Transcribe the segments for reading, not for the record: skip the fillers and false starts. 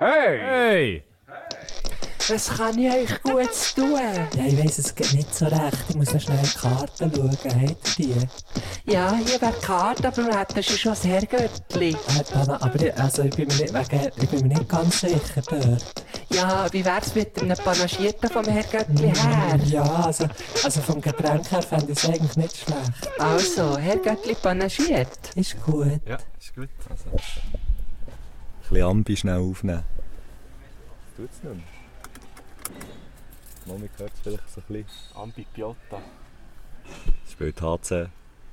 Hey! Hey! Was kann ich euch Gutes tun? Ja, ich weiss, es geht nicht so recht. Ich muss noch schnell in die Karten schauen. Habt ihr die? Ja, hier wäre die Karte, aber du hättest schon das Herrgöttli. Aber ich bin mir nicht ganz sicher dort. Ja, wie wär's mit einem Panagierten vom Herrgöttli her? Ja, also vom Getränk her fände ich es eigentlich nicht schlecht. Also, Herrgöttli panagiert. Ist gut. Ja, ist gut. Also, ein bisschen Ambi schnell aufnehmen. Tut es nicht mehr. Mami hört es vielleicht so ein bisschen. Ambi Piotta. Spielt HC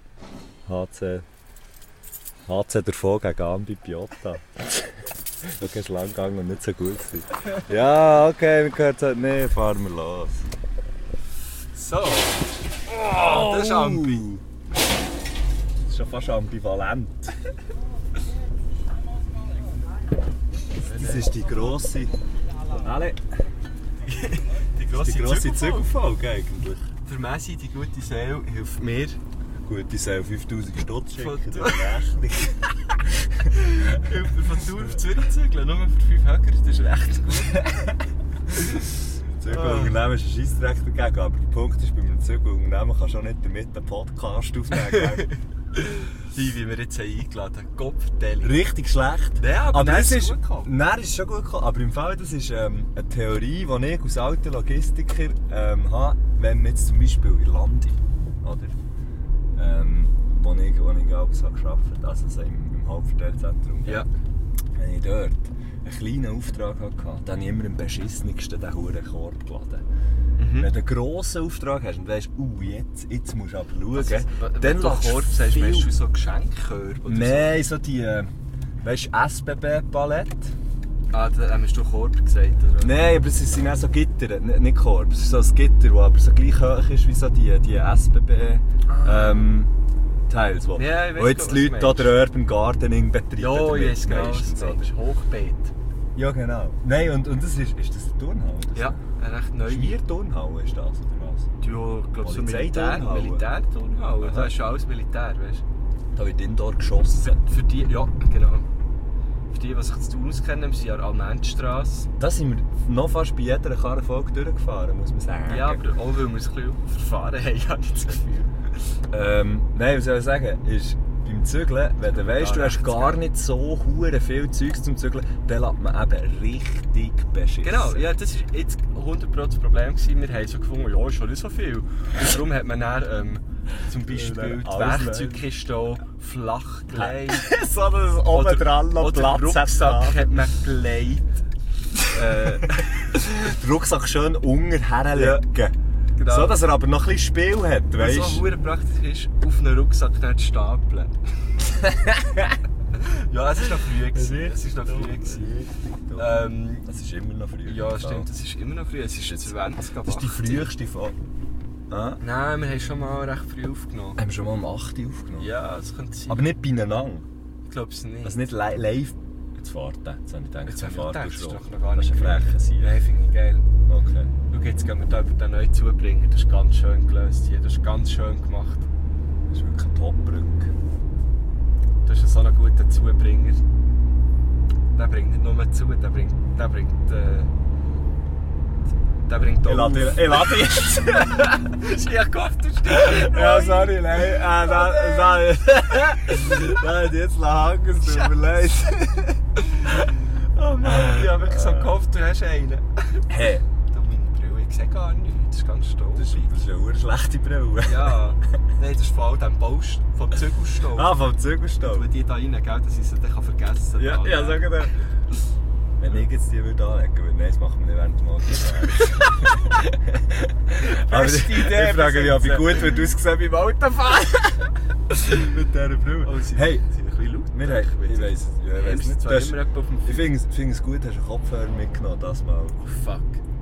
davon gegen Ambi Piotta. Okay, ist lang gegangen und nicht so gut gewesen. Ja, okay, wir hören es halt nicht. Fahren wir los. So. Oh, das ist Ambi. Das ist schon fast ambivalent. Das ist die grosse... Alle. Die grosse Zügelfolge eigentlich. Für Messi, die gute Seele, hilft mir. Gute Seele, 5000 Stutz Von schicken, Tour. Rechnung. Hilft mir von Tour auf Zürich zügeln, nur für 5 Höcker, das ist recht gut. Zügelunternehmen ist ein Scheissdreck dagegen, aber der Punkt ist, bei einem Zügelunternehmen kannst du auch nicht damit einen Podcast aufnehmen. Wie wir jetzt eingeladen haben, Kopfteilung. Richtig schlecht. Ja, aber das ist ist gut gekommen. Nein, ist schon gut gekommen. Aber im Fall, das ist eine Theorie, die ich als alter Logistiker habe, wenn wir jetzt zum Beispiel in Landi, oder? Wo ich alles gearbeitet habe, also so im Hauptverteilzentrum. Ja. Wenn ich dort einen kleinen Auftrag hatte, dann habe ich immer am beschissensten den verdammten Korb geladen. Wenn du einen grossen Auftrag hast und weißt, jetzt musst du aber schauen, dann lässt du Korb sagst, meinst du so Geschenkkörbe? Nein, so die, weißt du, SBB-Palette. Ah, da hast du Korb gesagt, oder? Nein, aber es sind auch so Gitter, nicht Korb. Es ist so ein Gitter, das aber so gleich hoch ist wie so die SBB Teils, wo jetzt die Leute hier den Urban Gardening betreiben. Ja, ich weiß genau, meistens, das ist Hochbeet. Ja, genau. Nein, und das ist das eine Turnhalle? Ja, eine recht neue. Schmier-Turnhalle ist das, oder was? Ja, ich glaube so Polizeiturnhalle. Militärturnhalle. Da ist schon alles Militär, weißt du? Da wird Indoor geschossen. Für die, ja, genau. Für die, die sich zu Thun auskennen, sind ja Almendstrasse. Da sind wir noch fast bei jeder Karrenfolge durchgefahren, muss man sagen. Ja, aber auch weil wir es ein bisschen verfahren haben, habe ich das Gefühl. Nein, was soll ich sagen, ist, beim Zügeln, wenn du weisst, du hast gar nicht so hure viel Zeugs zum Zügeln, dann lässt man eben richtig beschissen. Genau, ja, das war jetzt 100% das Problem. Wir haben so gefunden, ja, ist schon nicht so viel. Und darum hat man dann zum Beispiel die Werkzeugkiste auch flach gelegt. So, dass es oben dran noch Platz den Rucksack hat man gelegt. Den Rucksack schön unten herlegen. Ja. Genau. So, dass er aber noch ein bisschen Spiel hat, weißt du? Was so praktisch ist, auf einen Rucksack nicht stapeln. Ja, es war noch früh. Es war noch früh. Es ist immer noch früh. Ja, stimmt, es ist immer noch früh. Es ist jetzt 20 ab 8. Das ist die früheste Folge. Ah? Nein, wir haben schon mal recht früh aufgenommen. Haben wir schon mal um 8 Uhr aufgenommen? Ja, das könnte sein. Aber nicht beieinander? Ich glaube es nicht. Also nicht live? Jetzt fahrt er. Jetzt habe ich gedacht, jetzt fahrt das schon. ist doch noch gar nicht das ist eine freche Seite. Nein, finde ich geil. Okay. Schau, jetzt gehen wir da über den neu zubringen. Das ist ganz schön gelöst hier. Das ist ganz schön gemacht. Das ist wirklich eine Top-Brücke. Das ist so ein guter Zubringer. Der bringt nicht nur zu, der bringt Ich lade jetzt. Ja, Gott, du stimmst. Ja, sorry, nein. Nein, jetzt hängen, es tut mir leid. Oh Mann, ich habe wirklich so gehofft, du hast einen. Hey. Du, meine Brille, ich sehe gar nichts. Das ist ganz stolz. Das ist eine schlechte Brille. Ja, nein, das ist vor allem dem Baust vom Zügelstaub. Ah, vom Zügelstaub. Wenn die da rein, gell, dass ich sie dann vergessen kann. Ja, sag dir. Wenn ich jetzt die anlegen würde, nein, das machen wir nicht während dem Auto. Beste Idee. Ich frage mich, wie gut wird ausgesehen beim Autofahren. Mit dieser Brille. Oh, hey, sind ein bisschen laut. Ich weiss nicht. Ich finde es gut, hast du einen Kopfhörer mitgenommen, das mal. Oh fuck.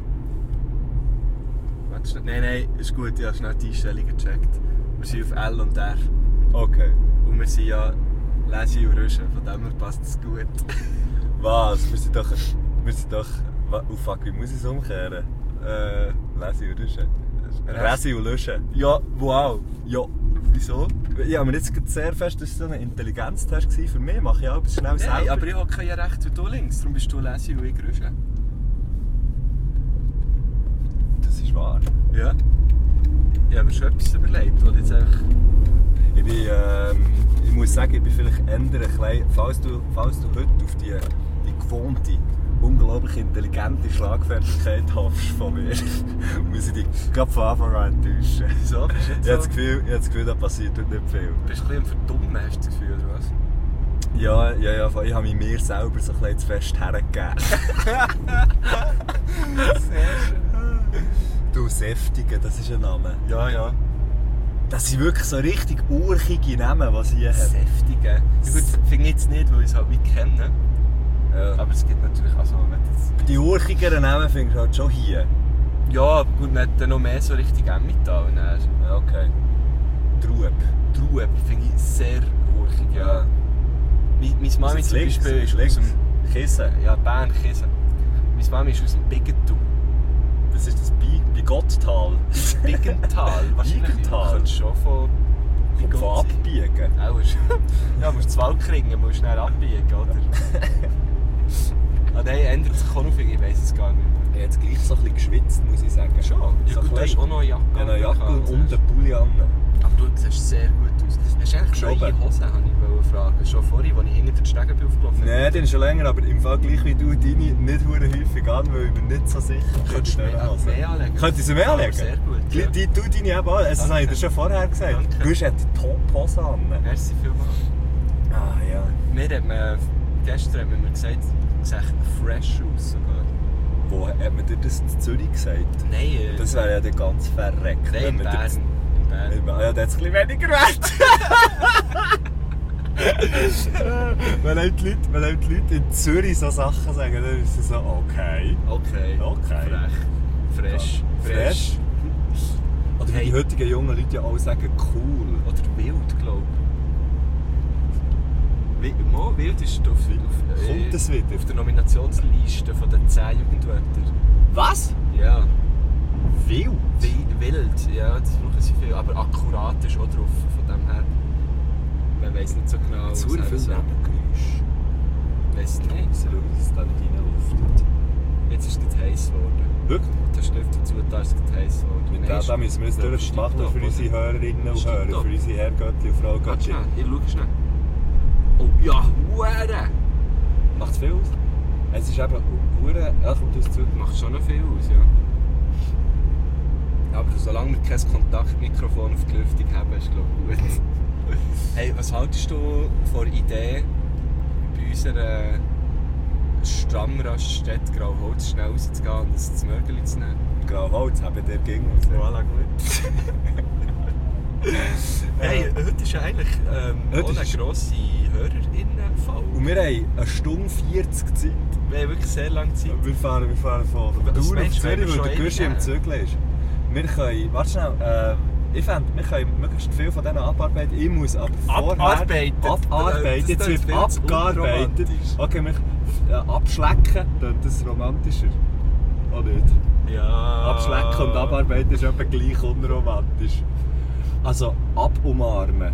Warte, nein, ist gut, ich habe schnell die Einstellungen gecheckt. Wir sind auf L und R. Okay. Und wir sind ja Lesi und Rüschen, von dem her passt es gut. Was? Wir sind doch... Oh fuck, wie muss ich es umkehren? Lesi und Rüschen. Resi und Löschen. Ja, wow. Ja. Wieso? Ja, aber jetzt sehr fest, das war so ein Intelligenztest für mich. Mache ich auch schnell selber. Nein, aber ich hocke ja rechts und du links. Darum bist du Lesi und ich Grüsche. Das ist wahr. Ja. Ich habe mir schon etwas überlegt, wo jetzt einfach... Ich muss sagen, ich bin vielleicht eher ein bisschen, falls du heute auf die gewohnte, unglaublich intelligente Schlagfertigkeit hoffst von mir, muss ich dich gerade von Anfang an enttäuschen. Wieso? Bist du jetzt Ich habe das Gefühl, da passiert heute nicht viel. Bist du ein bisschen verdummt, hast du das Gefühl, oder was? Ja, ich habe mich mir selber so ein bisschen zu fest hergegeben. Sehr schön. Du Säftige, das ist ein Name. Ja. Das sind wirklich so richtig urchige Namen, die sie hier haben. Säftige. Ja gut, finde ich jetzt nicht, weil ich es halt nicht kenne. Ja. Aber es gibt natürlich auch so... Die urchigeren Namen findest du halt schon hier. Ja, aber gut, man hat dann noch mehr so richtig Emmental. Ja, okay. Trueb. Trueb finde ich sehr urchig, ja. Meine Mami zum Beispiel ist links. aus dem... Kissen. Ja, Bern, Kissen. Meine Mami ist aus dem Biggental. Das ist das Bigottal. Biggental? Wahrscheinlich. Biggental. Könntest du schon von... Von abbiegen. Auch schon. Ja, musst du zu Waldkringen, musst schnell abbiegen, oder? Ah, der ändert sich auch noch viel, ich weiss es gar nicht mehr. Ich habe jetzt gleich so ein bisschen geschwitzt, muss ich sagen. Schon? Ja So gut, du hast auch noch eine Jacke. eine Jacke und einen Pulli an. Aber du siehst sehr gut aus. Hast du eigentlich neue Hosen, habe ich fragen. Schon vorhin, als ich hinter den Stegen bin aufgelaufen bin. Nein, den schon länger, aber im Fall gleich wie du deine nicht hure häufig an, weil ich bin nicht so sicher. Könntest du mehr anlegen? Könntest du sie mehr anlegen? Sehr gut. Ja. Du deine eben an. Das habe ich dir schon vorher gesagt. Danke. Du hast die Top-Hose an. Merci vielmals. Ah ja. Gestern hat man mir gesagt, du siehst fresh aus sogar. Wo hat man dir das in Zürich gesagt? Nein, Das wäre ja dann ganz verreckt. nein, in wenn man Bern. dir In Bern. Ja, das ist ein bisschen weniger wert. Wenn einem die Leute in Zürich so Sachen sagen, dann ist es so, okay. Okay. Fresh. Oder wie die heutigen jungen Leute ja auch sagen, cool. Oder wild, glaube ich. Wild ist auf Kommt das wieder? auf der Nominationsliste von den 10 Jugendwörtern. Was? Ja. Wild? Wild, ja, das brauchen sie viel. Aber akkurat ist auch drauf, von dem her. Man weiss nicht so genau, Zu viel Nebengeräusche. Weiss nicht. So schauen, dass es da nicht reinluftet. Jetzt ist es heiß geworden. Wirklich? Der Stift dazu, da ist es heiß geworden. Mit dem müssen wir jetzt durchmachen für unsere Hörerinnen und Hörer, für unsere Herrgöttli und Frau Warte Göttli. schnell, ich schau schnell. Oh ja, Huere! Macht es viel aus? Es ist eben Huren. Ja, kommt das zu. Macht schon noch viel aus, ja. Aber solange wir kein Kontaktmikrofon auf die Lüftung haben, ist glaube ich gut. Hey, was haltest du von der Idee, bei unserer Stammraststätte Grauholz schnell rauszugehen und das Mörgeli zu nehmen? Grauholz, haben der ging. Voilà, gut. Hey, heute ist eigentlich Heute auch eine ist- grosse HörerInnen-Folge. Und wir haben 1 Stunde 40 Zeit. Wir haben wirklich sehr lange Zeit. Wir fahren von Was Thun auf meinst du, wenn wir Zürich, schon weil der Gurschi ewig im Zügeln ist. Wir können, warte schnell, ich fände, wir können möglichst viel von denen abarbeiten. Ich muss aber vorher... Abarbeiten? Abarbeiten, jetzt Das wird ist viel zu abgearbeitet. unromantisch. Okay, abschlecken, klingt das romantischer? Oder nicht? Ja. Abschlecken und abarbeiten ist etwa gleich unromantisch. Also, abumarmen.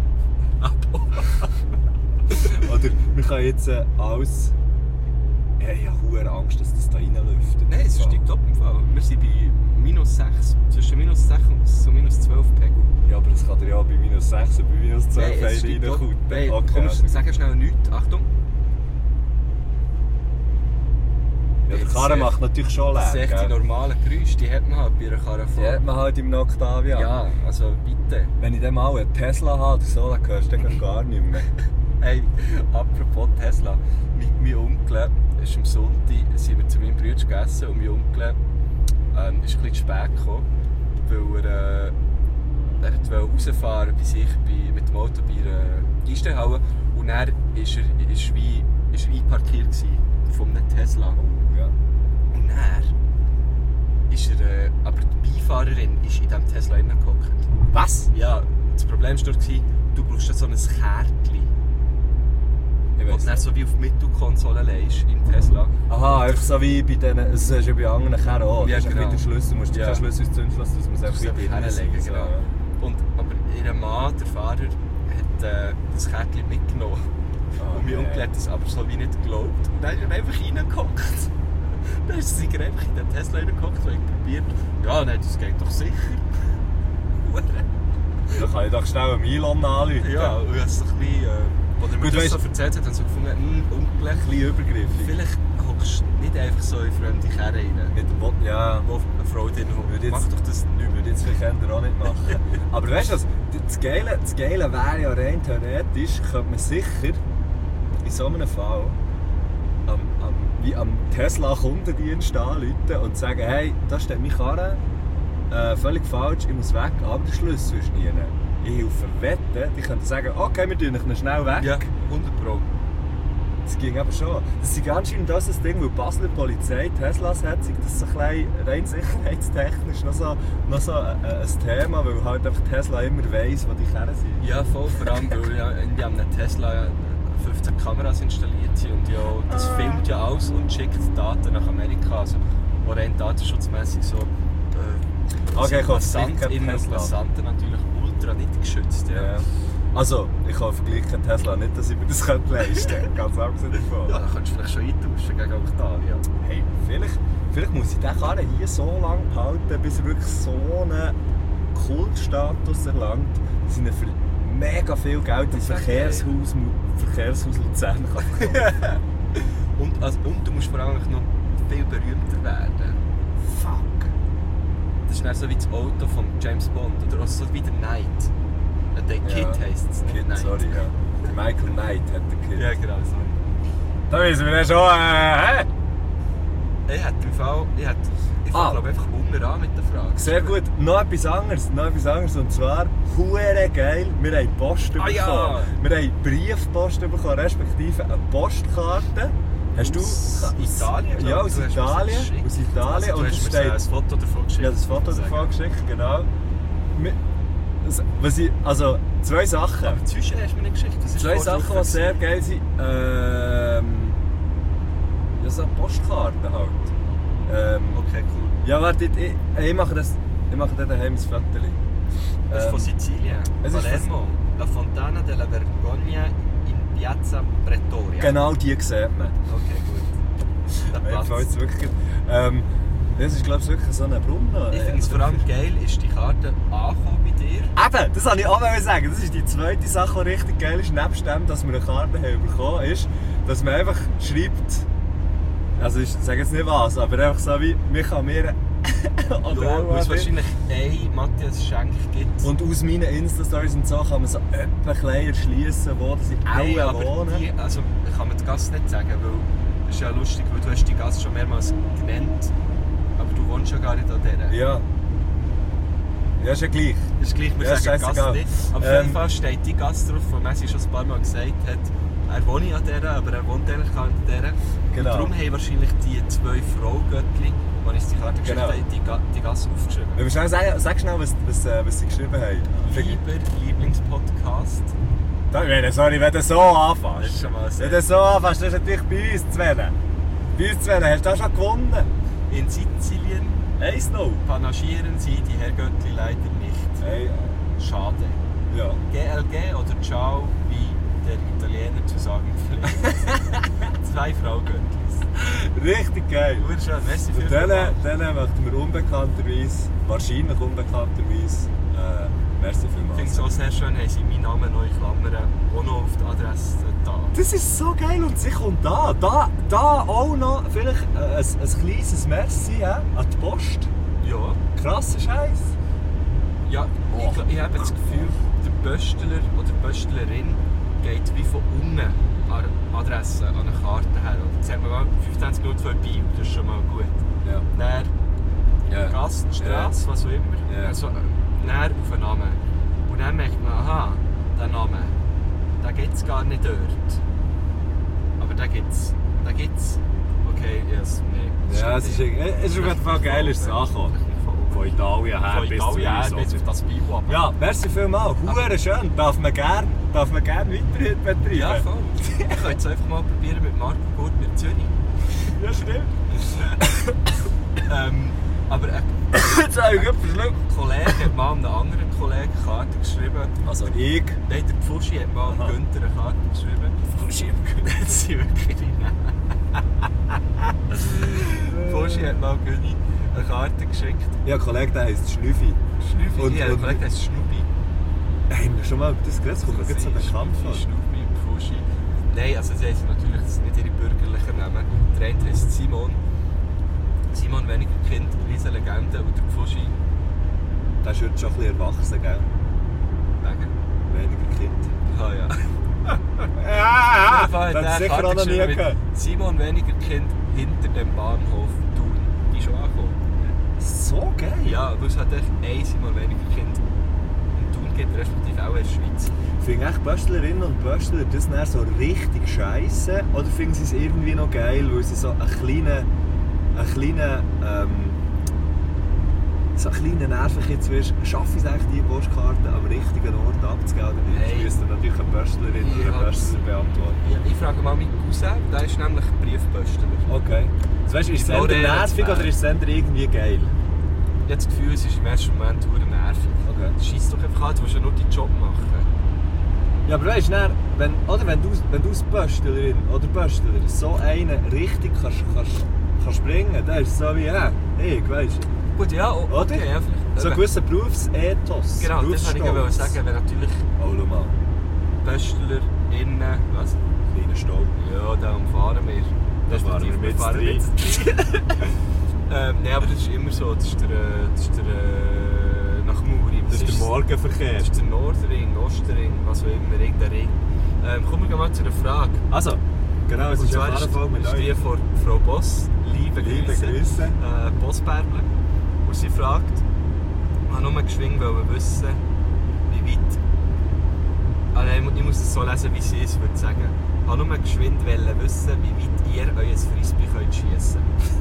Oder wir können jetzt alles... Ja, ich habe verdammt Angst, dass das da reinlüftet. Nein, es steigt ab im Fall. Wir sind bei -6, zwischen -6 und -12 Pegel. Ja, aber das kann dir ja bei -6 und bei -12 Nein, es steigt ab. reinkutten. Nein, Okay, komm, also. sag schnell nichts. Achtung. Ja, der Karren macht natürlich schon Das sind Lärm, echt die gell? normalen Geräusche, die hat man halt bei einer Karre voll. Die hat man halt im Octavia. Ja, also bitte. Wenn ich dann mal einen Tesla habe oder so, dann hörst du den gar nicht mehr. Hey, apropos Tesla. Mein Onkel ist am Sonntag, sind wir zu meinem Bruder gegessen und mein Onkel ist ein bisschen zu spät gekommen, weil er wollte rausfahren bei sich mit dem Auto bei einer Geisterhalle und dann war er einparkiert von einem Tesla. Oh, ja. Und dann ist aber die Beifahrerin ist in diesem Tesla reingehockt. Was? Ja, das Problem war nur, du brauchst so ein Kärtchen. Ich Und weiss dann nicht. so wie auf die Mittelkonsole legst im Tesla. Aha, einfach so wie bei denen, das ist ja bei anderen Karren auch. Ja, Das ist genau. ein der Schlüssel, du musst dir Ja. keinen Schlüssel ins Zündschloss, dass man es Du einfach musst wie einfach drin hinlegen, so, genau. ja. Aber ihr Mann, der Fahrer, hat das Kärtchen mitgenommen. Oh, und mein Onkel hat das aber so wie nicht geglaubt. Und dann ist er einfach reingehockt. Dann ist er einfach in den Tesla reingehockt und hat probiert, ja, nein, das geht doch sicher. Da kann ich doch schnell einen Elon anrufen. Ja, und ich habe es doch ein bisschen, als er mir Gut, das so erzählt hat, dann so gefunden, Onkel, Ein bisschen übergriffig. vielleicht hockst du nicht einfach so in fremde Kerren rein, Mit dem ja, wo eine Frau drin Würde hockt. jetzt- Mach doch das nicht mehr. würde jetzt vielleicht eher auch nicht machen. Aber weißt du was? Das Geile wäre ja rein theoretisch, könnte man sicher in so einem Fall wie am Tesla-Kundendienst anrufen und sagen, hey, da steht meine Karre, völlig falsch, ich muss weg, aber der Schlüssel ist nie. Ich helfe wetten, die können sagen, okay, wir tun dich schnell weg. Ja, 100 Pro. Das ging aber schon. Das ist anscheinend das Ding, weil die Basler Polizei Teslas hat, ist das so ein bisschen rein sicherheitstechnisch noch so ein Thema, weil halt einfach Tesla immer weiss, wo die Kerren sind. Ja, voll, vor allem, weil ja in einem Tesla 15 Kameras installiert sind und ja, das filmt ja alles und schickt Daten nach Amerika. Also, wo rein datenschutzmässig so Okay, ich hoffe, es Passant, gibt kein immer Tesla. Passanten natürlich ultra nicht geschützt. Ja. Ja. Also, ich hoffe gleich kein Tesla, nicht, dass ich mir das leisten könnte. Ganz abgesehen davon. Ja, dann könntest du vielleicht schon eintauschen gegen Octavia. Hey, vielleicht muss ich den Karren hier so lange behalten, bis er wirklich so einen Kultstatus erlangt, dass ich ihn für mega viel Geld ins Verkehrshaus Luzern kann verkaufen. Und du musst vor allem noch viel berühmter werden. Fuck. Das ist dann so wie das Auto von James Bond oder auch so wie der Knight. Der Kid heisst es, nicht Kid, Knight. sorry, ja. Der Michael Knight hat den Kid. Ja, genau, sorry. Da wissen wir ja schon, hä? Ich hätte im Fall... Ich glaube einfach unten an mit der Frage. Sehr gut. Noch etwas anderes. Und zwar, hure geil, wir haben Post bekommen. ja. Wir haben Briefpost bekommen, respektive eine Postkarte. Hast du... Aus Italien? Ja, aus Du hast mir das Italien. geschickt. Aus Italien. Also, du und hast es mir steht... ein Foto davon geschickt. Ja, das Foto davon geschickt, genau. Also, zwei Sachen. Aber zwischen hast du mir nicht geschickt. Das ist Zwei voll Sachen, drauf die sehr geil sind. Ja, so Postkarten halt. Okay, cool. Ja, warte, ich mache dann daheim ein Foto. Das ist von Sizilien. es ist Palermo. La Fontana della Vergogna in Piazza Pretoria. Genau die sieht man. Okay, gut. Der Mir Platz. gefällt es wirklich. Das ist, glaube ich, wirklich so ein Brunnen. Ich finde es vor allem geil, ist die Karte angekommen bei dir. Eben, das wollte ich auch sagen. Das ist die zweite Sache, die richtig geil ist, nebst dem, dass wir eine Karte haben bekommen, ist, dass man einfach schreibt, also ich sage jetzt nicht was, aber einfach so wie, wir kann mir oder Ja, auch weil es was wahrscheinlich ein Matthias Schenk gibt. und aus meinen Insta-Stories und so kann man so etwa klein erschliessen, wo sie Nein, auch aber wohnen. die, also ich kann mir die Gasse nicht sagen, weil das ist ja lustig, weil du hast die Gasse schon mehrmals genannt, aber du wohnst ja gar nicht an dieser. Ja. Ja, ist ja gleich. Das ist gleich, wir Ja, sagen scheissegal. Gasse nicht. Aber auf jeden Fall steht die Gasse drauf, wo Messi schon ein paar Mal gesagt hat, er wohnt an dieser, aber er wohnt eigentlich gar nicht an dieser. Genau. Und darum haben wahrscheinlich die zwei Fraugöttli, die uns die Karte geschickt Genau. haben, die Gasse aufgeschrieben. Wir schnell sag schnell, was sie geschrieben haben. Lieber Lieblingspodcast. Sorry, wenn du so anfängst. Das ist schon mal sehr... Wenn du so anfängst, das ist natürlich bei uns zu wählen. Bei uns zu wählen, hast du auch schon gewonnen. In Sizilien 1-0. panaschieren sie die Herrgöttli leider nicht. Hey, Schade. ja. GLG oder Ciao, wie der Italiener zu sagen pflegt. Zwei Fraugöttlis. Richtig geil. Urschön, merci für Und dann möchten wir unbekannterweise, wahrscheinlich unbekannterweise, merci Ich finde es vielmals. auch sehr schön, haben sie meinen Namen neu Klammern auch noch auf die Adresse da. Das ist so geil und sie kommt da. Da auch noch vielleicht ein kleines Merci an die Post. Ja. Krasser Scheiß. Ja, ich habe das Gefühl, der Pöstler oder die Pöstlerin geht wie von unten an der Adresse, an eine Karte her. Jetzt hat man mal 25 Minuten vor Bio, das ist schon mal gut. Ja. Dann Gasse, Strasse, was auch immer. Ja. Also, dann auf einen Namen. Und dann merkt man, aha, der Name, den gibt es gar nicht dort. Aber den gibt es. Okay, yes, nee. Ja, es ist auf jeden Fall geil, ist es angekommen. Von Italien her Von bis Italien her zu uns. bis auf das Bio. Aber Ja, merci vielmals. Hure schön. Darf man gerne weiterhin betreiben. ja, voll. Ich könnte es einfach mal probieren mit Marco Gurt mit Zürich. Ja, stimmt. Aber Jetzt habe ich gerade verschluckt. ein Kollege hat mal einem anderen Kollegen eine Karte geschrieben. Also ich. Nein, der Pfuschi hat mal Aha. Günther eine Karte geschrieben. Pfuschi im Günther. Das sind wirklich Pfuschi hat mal Günni eine Karte geschickt. Ja, ein Kollege, der heisst Schnüffi. Schnüffi, Und- ja, der und- Kollege heisst Schnubi. Haben wir schon mal über das geredet? Das kommt mir jetzt so bekannt vor. Schnubi, Pfuschi. Nein, also sie heißen natürlich, das sind nicht ihre bürgerlichen Namen. Der eine heisst Simon. Simon Wenigerkind, riesen Legende. Und der Pfuschi, Der ist heute schon ein bisschen erwachsen, gell? wegen. Weniger Kind. Ah ja. Ja, Auf jeden Fall hat das der hat sicher Karte auch noch nie geschrieben mit gehört. Simon Wenigerkind hinter dem Bahnhof Thun. Die ist schon angekommen. So geil. Ja, weil es hat echt ein Simon Wenigerkind in Thun gibt, respektive auch in der Schweiz. Finden echt Böstlerinnen und Böstler das dann so richtig scheisse? Oder finden sie es irgendwie noch geil, weil sie so einen kleinen Nervenkitz wirst? Schaffe ich es eigentlich, die Postkarte am richtigen Ort abzugeben oder nicht? Hey. Das müsste natürlich eine Böstlerin oder Ja, ein Böstler beantworten. Ja, ich frage mal meinen Cousin, der ist nämlich Briefböstler. Okay. Also weißt, ist es eher Lorena nervig zu oder ist es eher irgendwie geil? Ich habe das Gefühl, es ist im ersten Moment verdammt nervig. Okay. Scheiss doch einfach an, du musst ja nur deinen Job machen. Ja, aber weißt du, wenn du als Böstlerin oder Böstler so einen richtig kannst bringen, dann ist es so wie, ich weißt du. Gut, ja, okay, Oder? ja, vielleicht. So ein gewisser Berufsethos. Genau, das wollte ich aber sagen, wenn natürlich Oh, schau mal. BöstlerInnen, was? Kleiner Stau. Ja, da umfahren wir. Da fahren wir mit fahren rein. Nein, aber das ist immer so, das ist der nach Muri. Das ist der Morgenverkehr. Das ist der Nordring, Ostring, was auch immer, irgendein Ring. Kommen wir mal zu einer Frage. Also, genau, es Und ist zwar auf jeden Fall mit ist die euch. von Frau Boss, liebe Grüße. Grüße. Bossbärble. Und sie fragt, ich wollte nur geschwind wissen, wie weit. Ich muss es so lesen, wie sie es würde sagen. Ich wollte nur geschwind wissen, wie weit ihr euer Frisbee könnt schiessen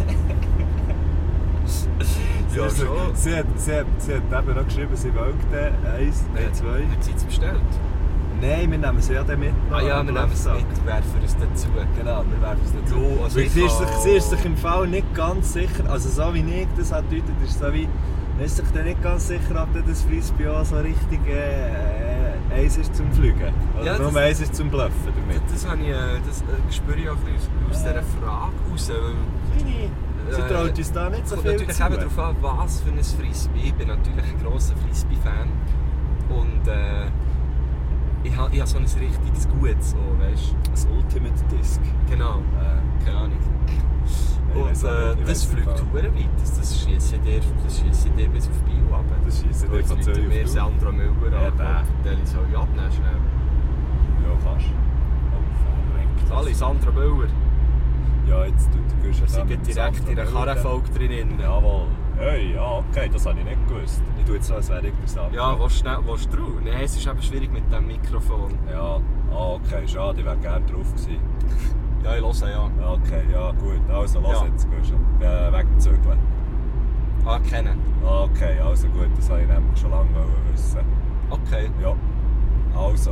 könnt. Ja, schon. Sie hat eben noch geschrieben, sie wollte 1, 2. Hat sie jetzt bestellt? Nein, wir nehmen sie ja dann mit. Ah ja, wir nehmen es mit, werfen es dazu. Genau, wir werfen es dazu. Ja, also Weil ich sie kann- ist sich im Fall nicht ganz sicher, also so wie ich das habe gedeutet, ist so wie, man ist sich dann nicht ganz sicher, ob das Frisbee auch so richtig eins ist zum Fliegen. Oder Ja, nur das- eins ist zum Bluffen damit. Das spüre ich auch ein bisschen aus dieser Frage raus. Sie traut uns da nicht so Kommt viel natürlich zu. eben darauf an, was für ein Frisbee. Ich bin natürlich ein grosser Frisbee-Fan. Und ich habe so ein richtiges Gutes, so, weißt du. Das Ultimate Disc. Genau, keine Ahnung. Ich Und weiss auch nicht, ich das weiss fliegt nicht. verdammt weit. Das schiesse dir bis auf Bio runter. Das schiessen dir von Zürich auf mir Thun. Sandra Müller Ja, an. der. Die soll ich abnehmen schnell. Ja, fast. Oh, verrenkt. Alle, Sandra Müller. Ja, jetzt tut der Guschen Wir sind direkt in einer Karrenfolge drin. Jawohl. Hey, ja, okay, das habe ich nicht gewusst. Ich tue jetzt so, als wäre ich interessant. Ja, willst du drauf? Nein, es ist eben schwierig mit dem Mikrofon. Ja, okay, schade, ich wäre gerne drauf gewesen. Ja, ich höre ja. Okay, ja, gut. Also, lass Ja. jetzt, Guschen. Wegen dem Zügeln. Ah, kennen. Okay, also gut, das wollte ich nämlich schon lange wissen. Okay. Ja, also.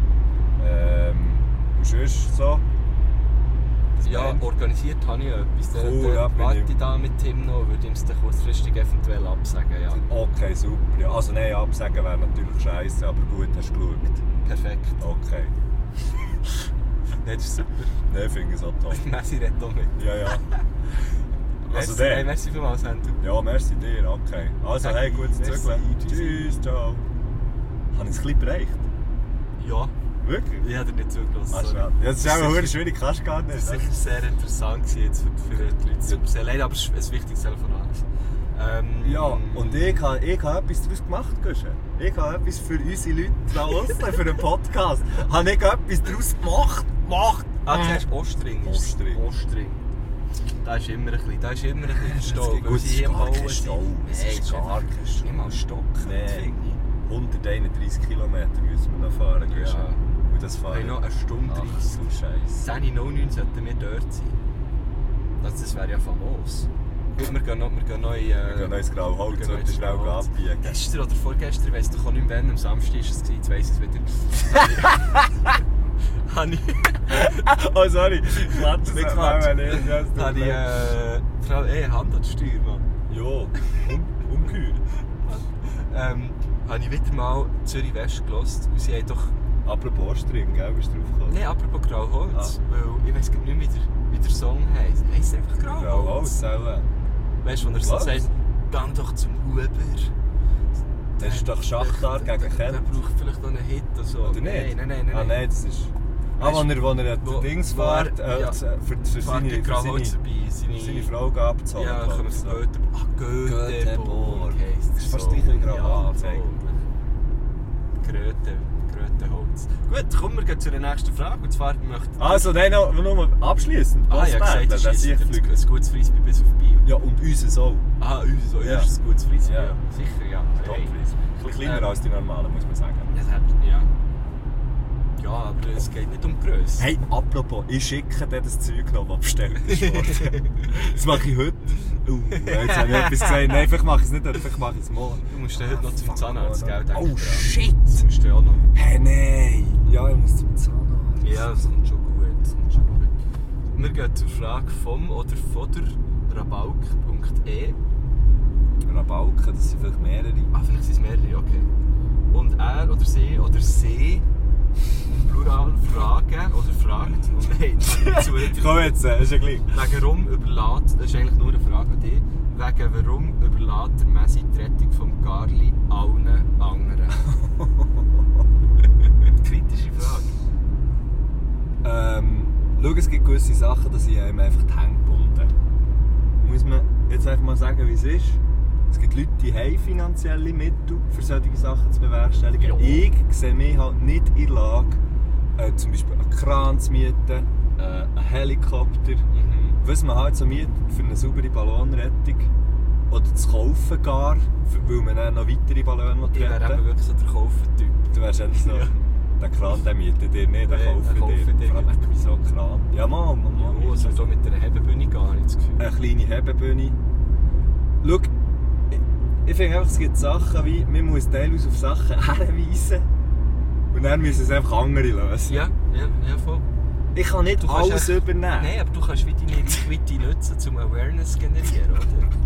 Und sonst so? Das Ja, Band? organisiert habe ich etwas. Cool, ja, bin warte ich- ich da mit Tim noch, würde ihm es dann kurzfristig eventuell absagen, ja. Okay, super. Ja, also nein, absagen wäre natürlich scheiße, aber gut, hast du geschaut. Perfekt. Okay. Das ist super. Nein, finde ich so toll. Messi redet auch mit. Ja, ja. Also Merci, hey, der. merci vielmals, Hentu. Ja, merci dir, okay. Also hey, gutes Merci, Zügeln. tschüssi. Tschüss, ciao. Habe ich es ein bisschen bereicht? Ja, Wirklich? ich habe dir nicht zugelassen. Ah, sorry. schade. Ja, das ist auch sicher- eine schwierig, kannst du gar nicht. Das war sicher sehr interessant gewesen jetzt für die Leute zu sehen. Leider, aber es ist ein wichtiges Telefonat. Ja, und ich habe etwas daraus gemacht, Guschen. Ich habe etwas für unsere Leute da draussen, für den Podcast. Habe ich etwas daraus gemacht. Ah, du sagst Ostring. Ostring. Ostring. Da ist immer ein bisschen Stau. Gut, es ist gar kein Stau. Es Nein, ist gar kein Stau. nicht mal Stock. Nein. 131 Kilometer müssen wir noch fahren, Guschen. Ja. Und das Wir fahren haben noch eine Stunde Ach 30. du Scheiße. 10:09 sollten wir dort sein. Das wäre ja famos. Gut, wir gehen noch in... Wir gehen noch ins Grauholz wir gehen noch und ins schnell Grauholz. abbiegen. Gestern oder vorgestern, ich weiss doch auch nicht mehr, wann, am Samstag war es, jetzt weiss ich es wieder. habe ich... Oh sorry, klatsch Nicht klatsch. Habe ich Frau Handelssteuer, Mann. Ja, ungeheuer. Habe ich wieder mal Zürich West gehört und sie haben doch... Apropos Ohrstring, gell, bist du draufgekommen? Nein, apropos Grauholz, weil ich weiss nicht mehr, wie der Song heisst. Heisst er einfach Grauholz? Grauholz, auch. Weißt du, wenn er so sagt, gang doch zum Huber. Das ist doch Schachtar gegen Kent. Der braucht vielleicht noch einen Hit oder so. Oder nicht? Nein. Ah nein, das ist... Wo er Dings fährt, für seine Frau abzuholen. Ja, kommen wir von Göteborg heisst das ist fast gleich wie Grauholz. Gröteholz. Gut, kommen wir zu der nächsten Frage. Und zwar möchte ich... Also, nein, nur abschliessend. ja, gesagt, das ist ein gutes Frisbee bis auf Biel. Ja, und unseres auch. Unseres auch. Ja. Ist ein gutes Frisbee, Ja. ja. Sicher, ja. Top-Frisbee. Ein bisschen kleiner als die normalen, muss man sagen. Ja, aber es geht nicht um die Grösse. Hey, apropos, ich schicke dir das Zeug noch, das bestellt ist worden. Das mache ich heute. Jetzt habe ich etwas gesagt. Nein, vielleicht mache ich es nicht heute, vielleicht mache ich es morgen. Du musst heute noch zum Zahnarzt, gell? Oh shit! Das musst du auch noch. Hey, nein! Ja, ich muss zum Zahnarzt. Ja, das kommt schon gut. Wir gehen zur Frage vom oder von der Rabauke.e. Rabauke, das sind vielleicht mehrere. Vielleicht sind es mehrere, okay. Und er oder sie Plural fragen oder fragt. Und nein, Komm jetzt, ist ja gleich. Wegen warum überlässt, das ist eigentlich nur eine Frage an dich, wegen warum überlässt der Messi die Rettung vom Garli allen anderen? Kritische Frage. Schau, es gibt gewisse Sachen, dass ich ihm einfach die Hände gebunden. Muss man jetzt einfach mal sagen, wie es ist. Es gibt Leute, die haben finanzielle Mittel, für solche Sachen zu bewerkstelligen. Ja. Ich sehe mich halt nicht in der Lage, zum Beispiel einen Kran zu mieten, einen Helikopter, was man halt so mietet für eine saubere Ballonrettung. Oder zu kaufen gar, weil man dann noch weitere Ballone Ich wäre retten. eben wirklich so der Kaufentyp. Du wärst endlich so, den Kran den mietet ihr nicht, den Nee, kaufen den kaufen dir. dir. Vor allem, wieso Kran? Ja, Mann. Oh, es hat auch mit einer Hebebühne gar nicht das Gefühl. Eine kleine Hebebühne. Schau, ich finde einfach, es gibt Sachen wie, man muss teilweise auf Sachen hinweisen und dann müssen es einfach andere lösen. Ja, voll. Ich kann nicht kannst alles echt- übernehmen. Nein, aber du kannst wie deine Reichweite nutzen, um Awareness zu generieren, oder?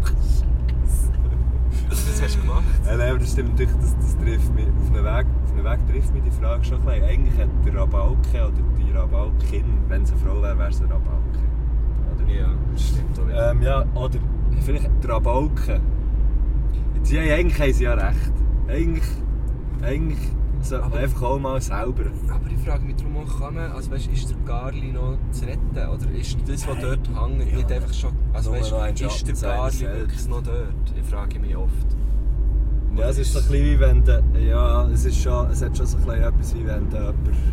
Das hast du gemacht. Nein, aber das stimmt natürlich, das trifft mich, auf einem Weg trifft mich die Frage schon ein bisschen. Eigentlich hat der Rabauke oder die Rabaukin, wenn es eine Frau wäre, wäre es eine Rabauke. Oder? Ja, das stimmt auch wieder. Ja, oder vielleicht der Rabauke. Eigentlich haben sie ja recht. Eigentlich sollte man einfach auch mal selber. Aber ich frage mich darum auch, kann man, also weißt, ist der Garli noch zu retten? Oder ist das, was dort hängt, nicht einfach schon... Also Nur weißt, noch ein ist der Schatten Garli seines wirklich noch dort? Ich frage mich oft. Ja, es ist so ein bisschen wie wenn du, ja, es hat schon so ein bisschen etwas wie wenn du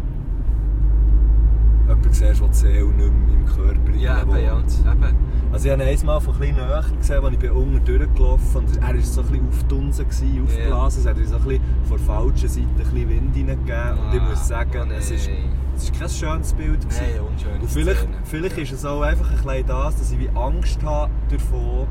jemanden siehst, der die Seele nicht mehr im Körper Ja, eben, ja. Eben. Also ich habe ihn einmal von ein bisschen näher gesehen, als ich unten durchgelaufen bin. Und er war so ein bisschen aufgedunsen, aufgeblasen. Es hat so ein bisschen von der falschen Seite ein bisschen Wind hineingegeben. Und ich muss sagen, es ist kein schönes Bild gewesen. Nein, unschöne Und Szene. vielleicht ist es auch einfach ein bisschen das, dass ich wie Angst habe davon,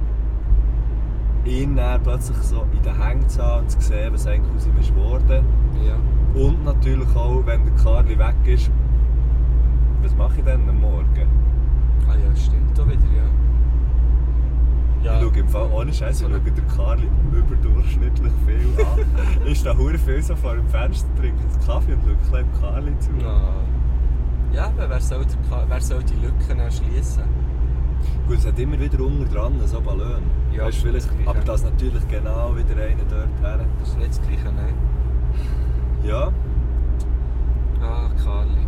ihn dann plötzlich so in den Hängen zu haben und zu sehen, was eigentlich aus ihm ist geworden. Ja. Und natürlich auch, wenn der Karli weg ist, was mache ich dann am Morgen? Ah ja, stimmt auch wieder, ja. Ich schaue im Fall ohne Scheiß, ich schaue den Karli überdurchschnittlich viel an. Ich stehe verdammt viel so vor dem Fenster, trinke einen Kaffee und schaue ein bisschen dem Karli zu. Ja, aber wer soll die Lücken schließen? Gut, es hat immer wieder unten dran so Ballon. Ja, weißt, vielleicht, das Gleiche. aber das natürlich genau wieder einer dort her. Das ist nicht das Gleiche, nein. Ja, Ah, Karli.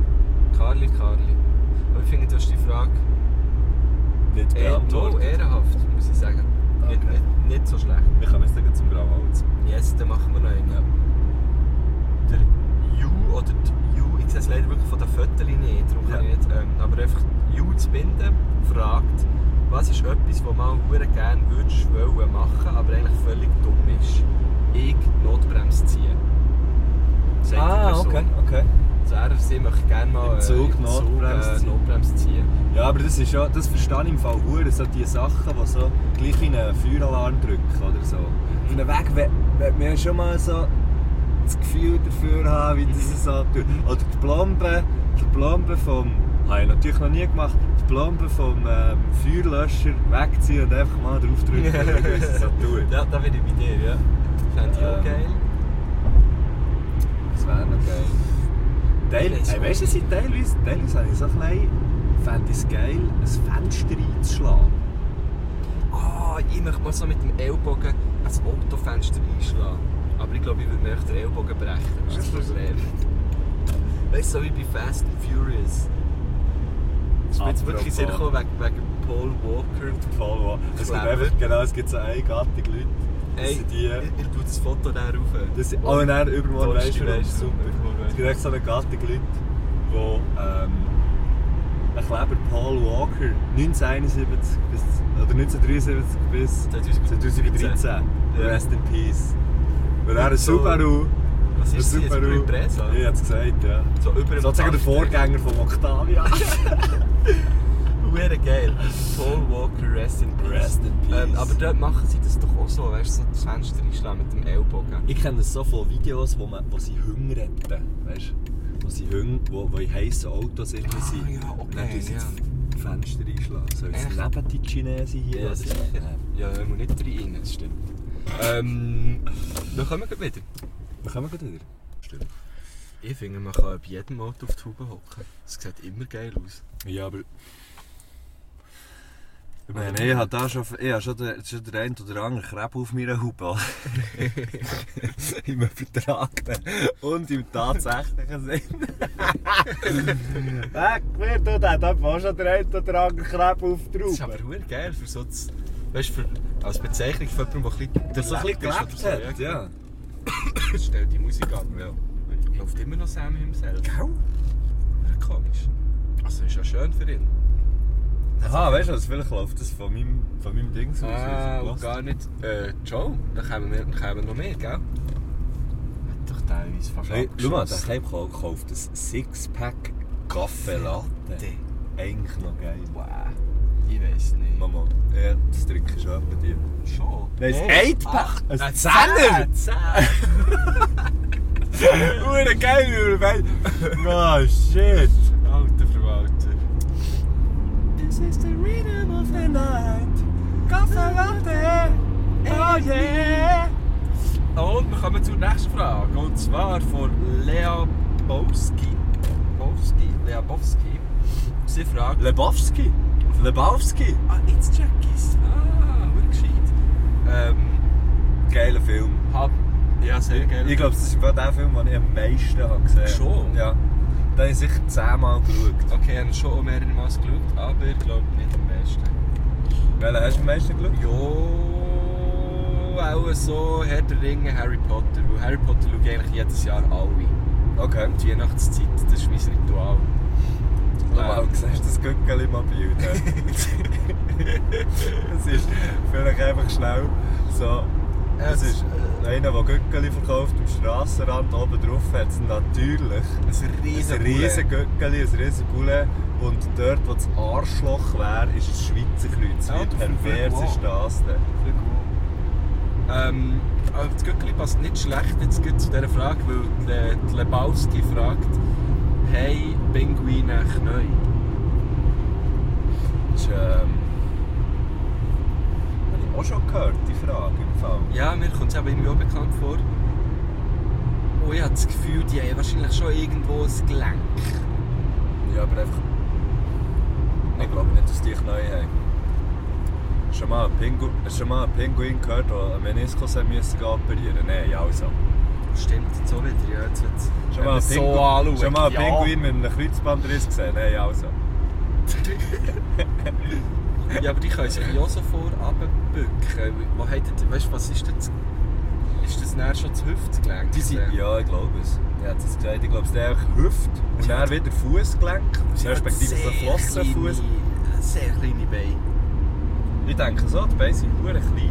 Aber ich finde, du hast die Frage nicht beantwortet. ehrenhaft, muss ich sagen. Okay. Nicht so schlecht. Wir kommen jetzt gleich zum Grauholz. Jetzt dann machen wir noch einen. Ja. Der Ju oder die Ju, ich sehe es leider wirklich von den Fotos nicht, darum kann Ja. ich nicht, aber einfach Ju zu binden, fragt, was ist etwas, was man sehr gerne wollen machen, aber eigentlich völlig dumm ist? Ich Notbremse ziehen. Sagt die Person. okay. Also er oder sie möchte gerne mal Im Zug Notbremse ziehen. Ja, aber das ist ja, das verstehe ich im Fall gut, so die Sachen, die so gleich wie einen Feueralarm drücken oder so. Auf einem Weg, wenn man schon mal so das Gefühl dafür haben, wie das so tut. Oder die Plombe vom... Habe ich natürlich noch nie gemacht. Die Plombe vom Feuerlöscher wegziehen und einfach mal draufdrücken, wie es so tut. Ja, da bin ich bei dir, ja. Fände ich auch geil. Das wäre noch geil. Weißt du, was ich teilweise habe ich so klein, fände ich es geil, ein Fenster einzuschlagen. Ich möchte mal so mit dem Ellbogen ein Autofenster einschlagen. Aber ich glaube, ich würde mir echt den Ellbogen brechen. Das ist das Problem. Weißt du, so wie bei Fast and Furious. Das ist jetzt wirklich sehr gekommen wegen Paul Walker. Es gibt einfach, genau, es gibt so eingattige Leute. Ey, ich tue das Foto da rauf. Und dann übermorgen weisst du, super. Es gibt echt so eingattige Leute, die ein Kleber Paul Walker 1971 oder 1973 bis 2013. Rest in Peace. Weil er ein Subaru. Was ist das? Ein Impreza? Ich hab's gesagt, ja. Sozusagen der Vorgänger von Octavia. Wäre geil. Paul Walker, Rest in Peace. Rest in Peace. Aber dort machen sie das doch auch so, weißt du, so das Fenster einschlagen mit dem Ellbogen. Ich kenne so viele Videos, wo sie Hunde retten. Weißt du? Wo sie Hunde, die in heissen Autos sind. Ja, okay. Und dann sie das Fenster einschlagen. Soll es neben die Chinesen hier? Ja, sicher. Ja, wir müssen nicht rein, das stimmt. Dann kommen wir wieder. Stimmt. Ich finde, man kann bei jedem Auto auf die Haube hocken. Das sieht immer geil aus. Ja, aber... Ich meine, ich habe schon den einen oder anderen Krebs auf meiner Haube. Im übertragenen und im tatsächlichen Sinn. Du hast auch schon den einen oder anderen Krebs auf der Haube. Das ist aber verdammt geil für so das... Weißt du, als Bezeichnung für jemanden, der so ein bisschen gelebt hat. Ja. Das stellt die Musik ab. Ja. Läuft immer noch Sam himself. Gell? Ja, komisch. Also ist ja schön für ihn. Aha, weißt du was? Vielleicht läuft das von meinem Ding aus. Und gar nicht. Joe, da kommen noch mehr, gell? Hat doch teilweise fast schau mal, der Keim kauft ein Sixpack Kaffee Latte. Eigentlich noch geil. Wow. Ich weiss nicht. Mama, ja, das trinke ich schon bei dir. Schon? Nein, ein 8-Pack! Ein 10er! 10! Ure geil, oh shit! Alter Verwalter. This is the rhythm of the night. Kaffee Latte! Oh yeah! Und wir kommen zur nächsten Frage. Und zwar von Lea Bowski. Sie fragt... Lebowski? Ah, jetzt check ich's. Wirklich gescheit. Geiler Film. Ja, sehr geil. Ich glaube, das ist der Film, den ich am meisten habe gesehen habe. Schon? Ja. Den habe ich sicher 10-mal geschaut. Okay, ich habe schon mehrere Mal geschaut, aber ich glaube nicht am besten. Welchen hast du am meisten geschaut? Ja, auch so Herr der Ringe, Harry Potter. Weil Harry Potter schaue ich eigentlich jedes Jahr alle. Okay. Und die Weihnachtszeit, das ist mein Ritual. Wow, siehst du das Gückeli mal bilden? Es ist vielleicht einfach schnell so. Es ist einer, der Gückeli verkauft am Strassenrand. Oben drauf hat es natürlich ein riesen Gückeli, ein riesen Bulle. Und dort, wo das Arschloch wäre, ist das Schweizer Kreuz. Wie pervers ist das denn? Aber das Gückeli passt nicht schlecht jetzt zu dieser Frage, weil die Lebowski fragt: Hey, Pinguine Knäu? Das ist, habe ich auch schon gehört, die Frage im Fall. Ja, mir kommt es aber irgendwie auch bekannt vor. Und ich habe das Gefühl, die haben wahrscheinlich schon irgendwo ein Gelenk. Ja, aber einfach... Ich glaube nicht, dass die Knäu haben. Hast du schon mal einen Pinguin gehört, der einen Meniskus operieren musste? Nein, also. Stimmt, jetzt auch wieder. Ja, jetzt schon mal einen Pinguin mit einem Kreuzbandriss gesehen? Nein, also. Ja, aber die können sich ja so runterbücken. Weißt du, was ist das? Ist das näher schon das Hüftgelenk? Ja, ich glaube es. Er hat es gesagt. Ich glaube, es ist einfach Hüft und dann wieder Fußgelenk. Respektive so Flossenfuß. Sehr kleine Beine. Ich denke so, die Beine sind sehr klein.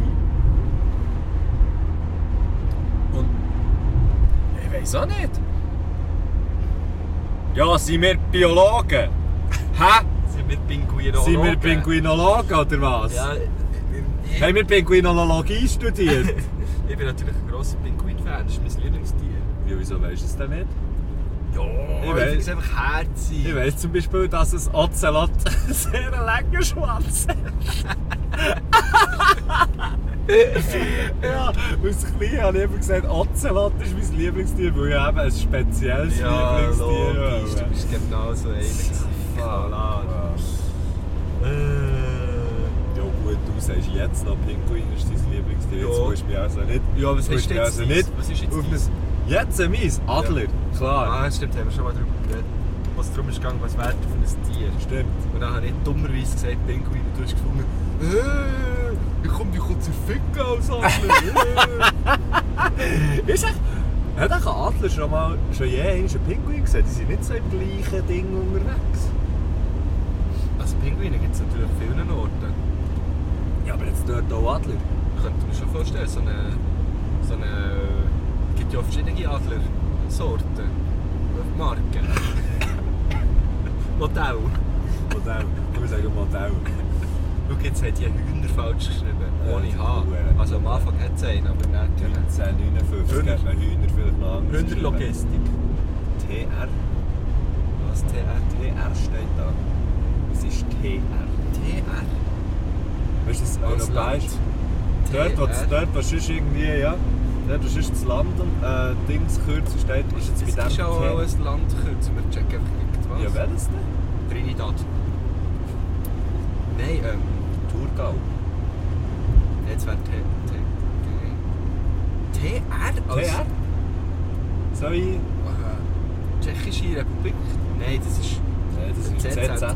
Und ich weiss auch nicht. Ja, sind wir Biologen? Hä? Sind wir Pinguinologen oder was? Ja, haben wir Pinguinologie studiert? Ich bin natürlich ein grosser Pinguin-Fan, das ist mein Lieblingstier. Wieso weisst du es denn nicht? Ja, ich weiss. finde es einfach herzig. Ich weiss zum Beispiel, dass ein Ocelot sehr langen Schwanz hat. Ja, als Klein habe ich immer gesagt, Ocelot ist mein Lieblingstier, weil ich eben ein spezielles Lieblingstier logisch, du bist genau so einer. Klar. Ja gut, du sagst jetzt noch, Pinguin ist dein Lieblingstier, jetzt Ja. musst du mich also nicht... Ja, was ist jetzt also deins? nicht Was ist jetzt auf deins? Jetzt meins, Adler, klar. Ah, stimmt, haben wir schon mal darüber geredet. Was darum ist gegangen, was wäre für ein Tier? Stimmt. Und dann habe ich dummerweise gesagt, Pinguin, und du hast gefunden, ich komme zu ficken als Adler. Ist echt... Hat ein Adler schon je einen Pinguin gesehen? Die sind nicht so im gleichen Ding unterwegs. Also Pinguine gibt es natürlich an vielen Orten. Ja, aber jetzt dort auch Adler. Ich könnte mir schon vorstellen, so eine es gibt ja verschiedene Adlersorten. Marken. Modell. Modell. Wir sagen Modell. Schau, jetzt hat die Hühner falsch geschrieben. Ja, Ohne das ist H. gut. Also am Anfang hat es einen, aber nicht. 1959 hat man Hühner vielleicht noch anders geschrieben. Hühnerlogistik. TR. Was? TR? TR steht da. Es ist TR. TR? Weißt du, das Als europäisch? Land. Dort, wo sonst irgendwie, ja. Dort, wo sonst das Land und Dings kürzer steht, ist jetzt mit Das dem ist auch ein Land kürzer. Wir checken einfach irgendwas. Ja, welches denn? Trinidad. Nein, Thurgau. jetzt wäre TR? TR? Soll ich? Tschechische Republik? Nein, das ist Nein, das ist ZZ. ZZ.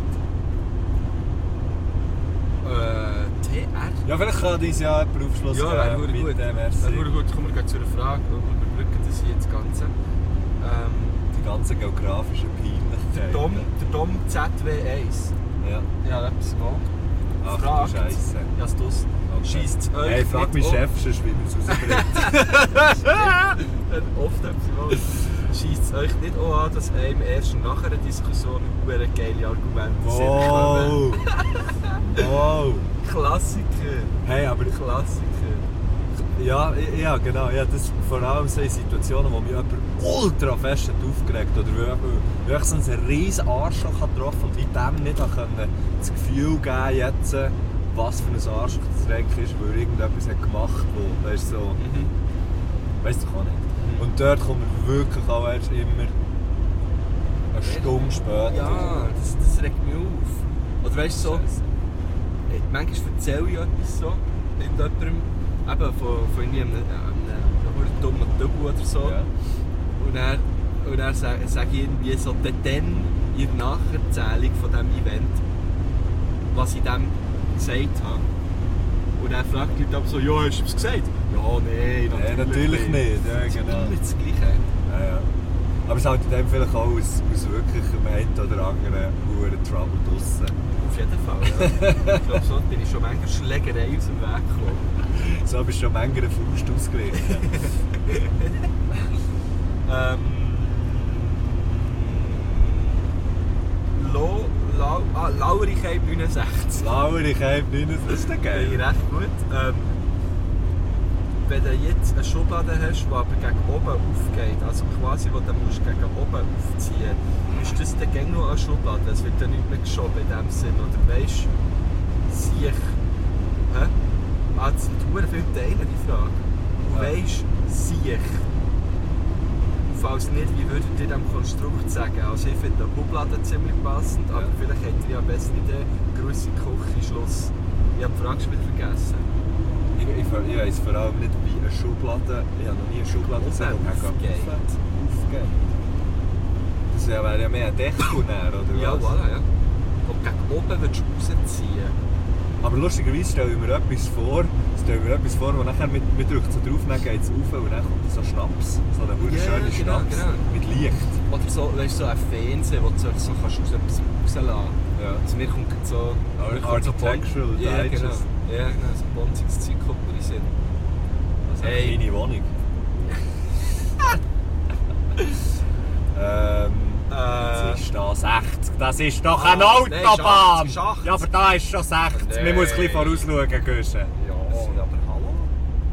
TR? Ja, vielleicht kann uns ja jemand Aufschluss Ja, wäre gut. mit dem Wäre gut. Kommen wir gleich zu einer Frage und überbrücken das hier jetzt Ganze. Die ganzen geografischen Peinlichkeiten. Der Dom ZW1. Ja. Ja, etwas mal. Ach Fragt. du Scheisse. Ja, es dus. Okay. Scheisst euch Hey, frag nicht meinen an. Chef, sonst wie wir es rausbringen. Oft etwas mal. Scheisst es euch nicht auch an, dass einem erst nach einer Diskussion sehr geile Argumente Wow! Wow! Klassiker. Hey, aber Klassiker. ja, genau. Ja, das vor allem so in Situationen, wo mich jemand ultra fest hat aufgeregt oder wo ich so einen riesen Arschloch getroffen habe und wie dem nicht können, das Gefühl geben jetzt, was für ein Arschloch das Dreck ist, weil er irgendetwas hat gemacht, wo, weißt du, so, weißt du auch nicht. Und dort kommt er wirklich auch erst immer eine Stunde später. Ja, das regt mich auf. Oder weißt du so, manchmal erzähle ich etwas so, irgendjemandem, eben von irgendwie einem dummen Double oder so. Ja. Und dann sage ich irgendwie so, dann in der Nacherzählung von diesem Event, was ich dem gesagt habe. Und dann fragt die Leute aber so, ja, hast du es gesagt? Ja, nein, Natürlich nicht. Ja, Das ist genau. nicht das Gleiche. Ja. Aber es halt in dem vielleicht auch aus wirklich dem einen oder anderen hohen Trouble draussen. Auf jeden Fall, ja. Ich glaube, so bin ich schon manchmal Schlägerei aus dem Weg gekommen. So bist du schon manchmal eine Faust ausgerichtet. Laurigkeit 69. Lauerigkeit 9, das ist der Finde geil. ich recht gut. Wenn du jetzt eine Schublade hast, die aber gegen oben aufgeht, also quasi, wo du musst gegen oben aufziehen musst, ist das dann gegen noch eine Schublade? Es wird dann nicht mehr geschoben in dem Sinn, oder weisst du, Siech. Hä? Ah, das sind verdammt viele Teile, die Frage. Und Ja. weisst Siech. Falls nicht, wie würdet ihr diesem Konstrukt sagen? Also ich finde die Schublade ziemlich passend, aber vielleicht hättet ihr ja eine bessere Idee. Grüße Küche, Schluss. Ich habe die Frage schon wieder vergessen. Ich weiss vor allem nicht, wie eine Schublade. Ich habe noch nie eine Schublade gesehen, die Aufgeht. aufgeht. Das wäre ja mehr ein Deckel näher, oder Ja, was? voilà, ja. Und gegen oben würdest du rausziehen. Aber lustigerweise stelle ich mir etwas vor, wo nachher man drückt so drauf, dann geht es rauf und dann kommt so Schnaps. So eine wunderschöne Ja, genau, Schnaps genau. mit Licht. Oder so, weißt, so ein Fernseher, wo du so kannst aus etwas rauslassen. Ja. Also mir kommt so... mir kommt so Architectural Ja, genau. Digest. Ja, genau, so bonziges Zeug kommt mir in den Sinn. Also Hey. eine kleine Wohnung. Jetzt ist da 60. Das ist doch eine Ah, nein, Autobahn! 80, 80. Ja, aber da ist schon 60. Nee. Man muss ein bisschen vorausschauen, Gösche. Ja, aber hallo? Oh,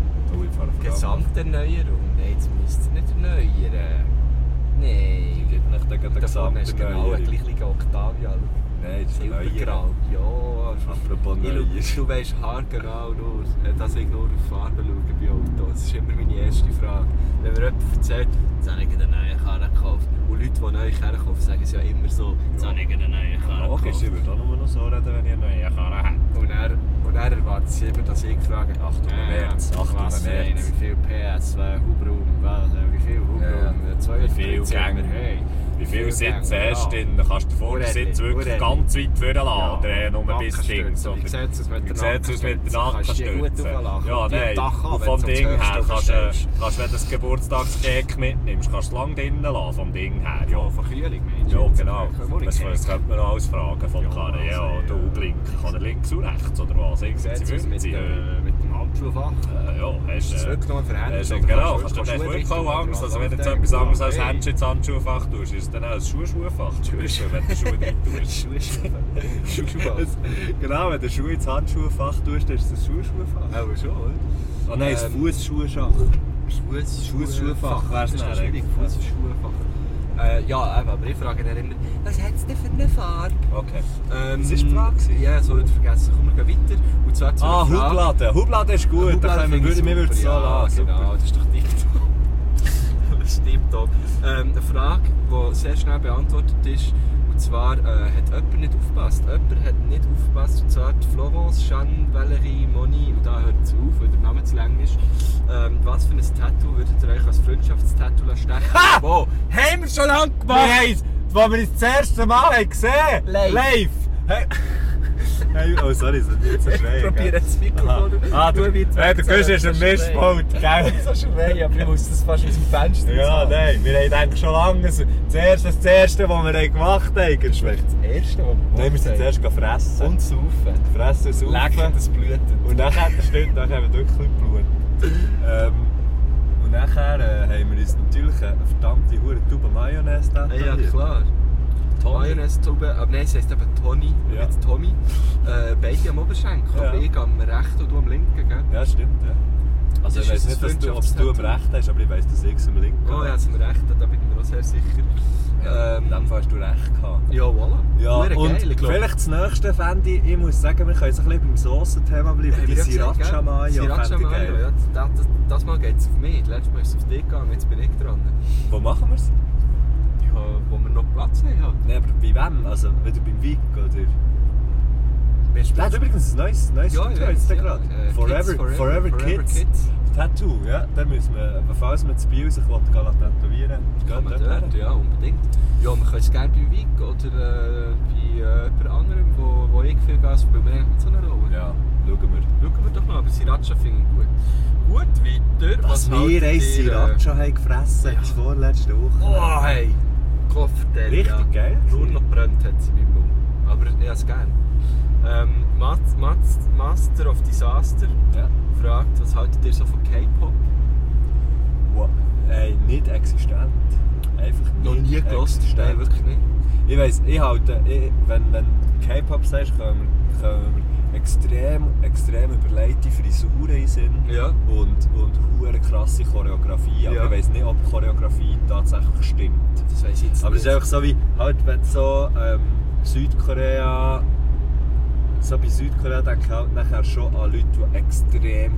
Gesamterneuerung? Nein, jetzt müsst ihr nicht erneuern. Nein. Die gibt nicht gegen den Da vorne ist genau Gesamterneuerung. ein gleicher Octavia. Nein, das ist ein Silbergrau. Ja, Apropos neuer. Du weisst haargenau nur, dass ich nur auf Farbe schaue bei Autos. Das ist immer meine erste Frage. Wenn mir jemand erzählt, jetzt habe ich eine neue Karre gekauft. Und Leute, die neue Karren kaufen, sagen es ja immer so, jetzt habe ich eine neue Karre gekauft. Logisch, ich würde auch nur noch so reden, wenn ich eine neue Karre hätte. Und er erwartet sie immer, dass ich frage, Achtung, März, was für eine, wie viel PS, Hubraum, wie viel Hubraum, Wie viel Gänge, hey. wie viele Sitze hast du drin? Kannst du den Vordersitz wirklich ganz weit vorne lassen? Oder nur bis Dings? Wie sieht es aus mit der Nackenstütze? Ja, nein. Und vom Ding her kannst du, wenn du das Geburtstagscake mitnimmst, kannst du es lange drinnen lassen, vom Ding her. Ja, von Kühlung meinst du? Ja, genau. Das könnte man auch alles fragen vom Karren. Ja, du blinken. Kann er links und rechts oder was? Wie sieht es aus mit dem Handschuhfach? Ja, hast du... Ist das wirklich noch ein Verhältnis? Genau, du hast wirklich auch Angst. Also wenn du jetzt etwas anderes als Händchen ins Handschuhfach tust, ist es dann auch ein Schuhfach. Wenn du Schuhe nicht tust. Genau, wenn du Schuhe ins Handschuhfach tust, dann ist es ein Schuhfach. Aber schon, oder? Oh nein, ein Fußschuhschach. Fußschuhfach wär's das ist dann, schwierig, Fußschuhfach. Ja, aber ich frage dann immer, was hat es denn für eine Farbe? Okay. Das war die Frage? Ja, soll nicht vergessen. Komm, wir gehen weiter. Und zwar zu einer Frage. Hubladen. Hubladen ist gut, da können wir es so lassen. Genau, das ist doch TikTok. Das ist TikTok. Eine Frage, die sehr schnell beantwortet ist. Und zwar hat jemand nicht aufgepasst. Jemand hat nicht aufgepasst. Und zwar die Florence, Jeanne, Valerie, Moni. Und da hört es auf, weil der Name zu lang ist. Was für ein Tattoo würdet ihr euch als Freundschaftstattoo stechen? Wo? Haben wir schon lange gemacht! Nein, als wir uns das erste Mal gesehen haben. Live. Hey, oh sorry, das ist nicht so schwer. Ich probiere das Mikrofon. Du gehst jetzt ein Mischpult, gell? So schwer, aber ich muss das fast aus dem Fenster Ja, nein, wir haben eigentlich schon lange das erste, was wir gemacht haben. Das ist vielleicht das erste, was wir gemacht haben. Nein, wir sind zuerst fressen. Und saufen. Fressen und saufen. Lecken, das blutet. Und nachher, stimmt, dann haben wir wirklich Blut. Und nachher haben wir uns natürlich eine verdammte Hure Tube Mayonnaise da. Ja, klar. Mayonnaise-Tube, aber nein, es heisst eben Toni, nicht Tommy. Beide am Oberschenkel, Ja. aber ich am rechten und du am linken, gell? Ja, stimmt, ja. Also ich Das weiss ist nicht, ein ob du am rechten hast, aber ich weiss, dass ich es am linken Oh ja, am rechten, da bin ich mir auch sehr sicher. In dem Fall hast du recht gehabt. Ja, voilà. Ja, Hure und geil, ich glaub. vielleicht das nächste fände ich muss sagen, wir können so ein bisschen beim Saucenthema bleiben. Die Sriracha Mayo Sriracha fände ich Mayo, geil. ja. Das Mal geht es auf mich. Letztes Mal ist es auf dich gegangen, jetzt bin ich dran. Wo machen wir es? Ja, wo wir noch Platz haben. Halt. Nein, aber bei wem? Also wieder beim Vic oder? Der hat übrigens ein neues Ja, Tattoo jetzt gerade. Forever Kids. Tattoo, ja. Dann müssen wir, falls man zu Biel sich tätowieren Kann man dort, ja, unbedingt. Ja, wir können es gerne bei Vic oder bei jemand anderem, wo ich viel Gas spiele. Wir haben nicht so eine Rolle. Ja, schauen wir. Schauen wir doch mal, aber Sriracha finde ich gut. Gut, weiter. Was wir ein Sriracha haben gefressen Ja. vorletzte Woche. Oh, hey! Kopfteil, Richtig ja. geil. Nur noch brennt hat sie in meinem Mund. Aber ich habe es gerne. Master of Disaster Ja. fragt, was haltet ihr so von K-Pop? Wow. Nicht existent. Einfach Noch nie gehört? existent. Nein, wirklich nicht. Ich weiss, wenn K-Pop sagst, kommen wir extrem überlegte Frisuren in den Sinn. Ja. Und hure krasse Choreografie. Aber Ja. ich weiss nicht, ob die Choreografie tatsächlich stimmt. Das weiss ich jetzt Aber es ist einfach so wie, halt, wenn so Südkorea. So bei Südkorea denke ich halt nachher schon an Leute, die extrem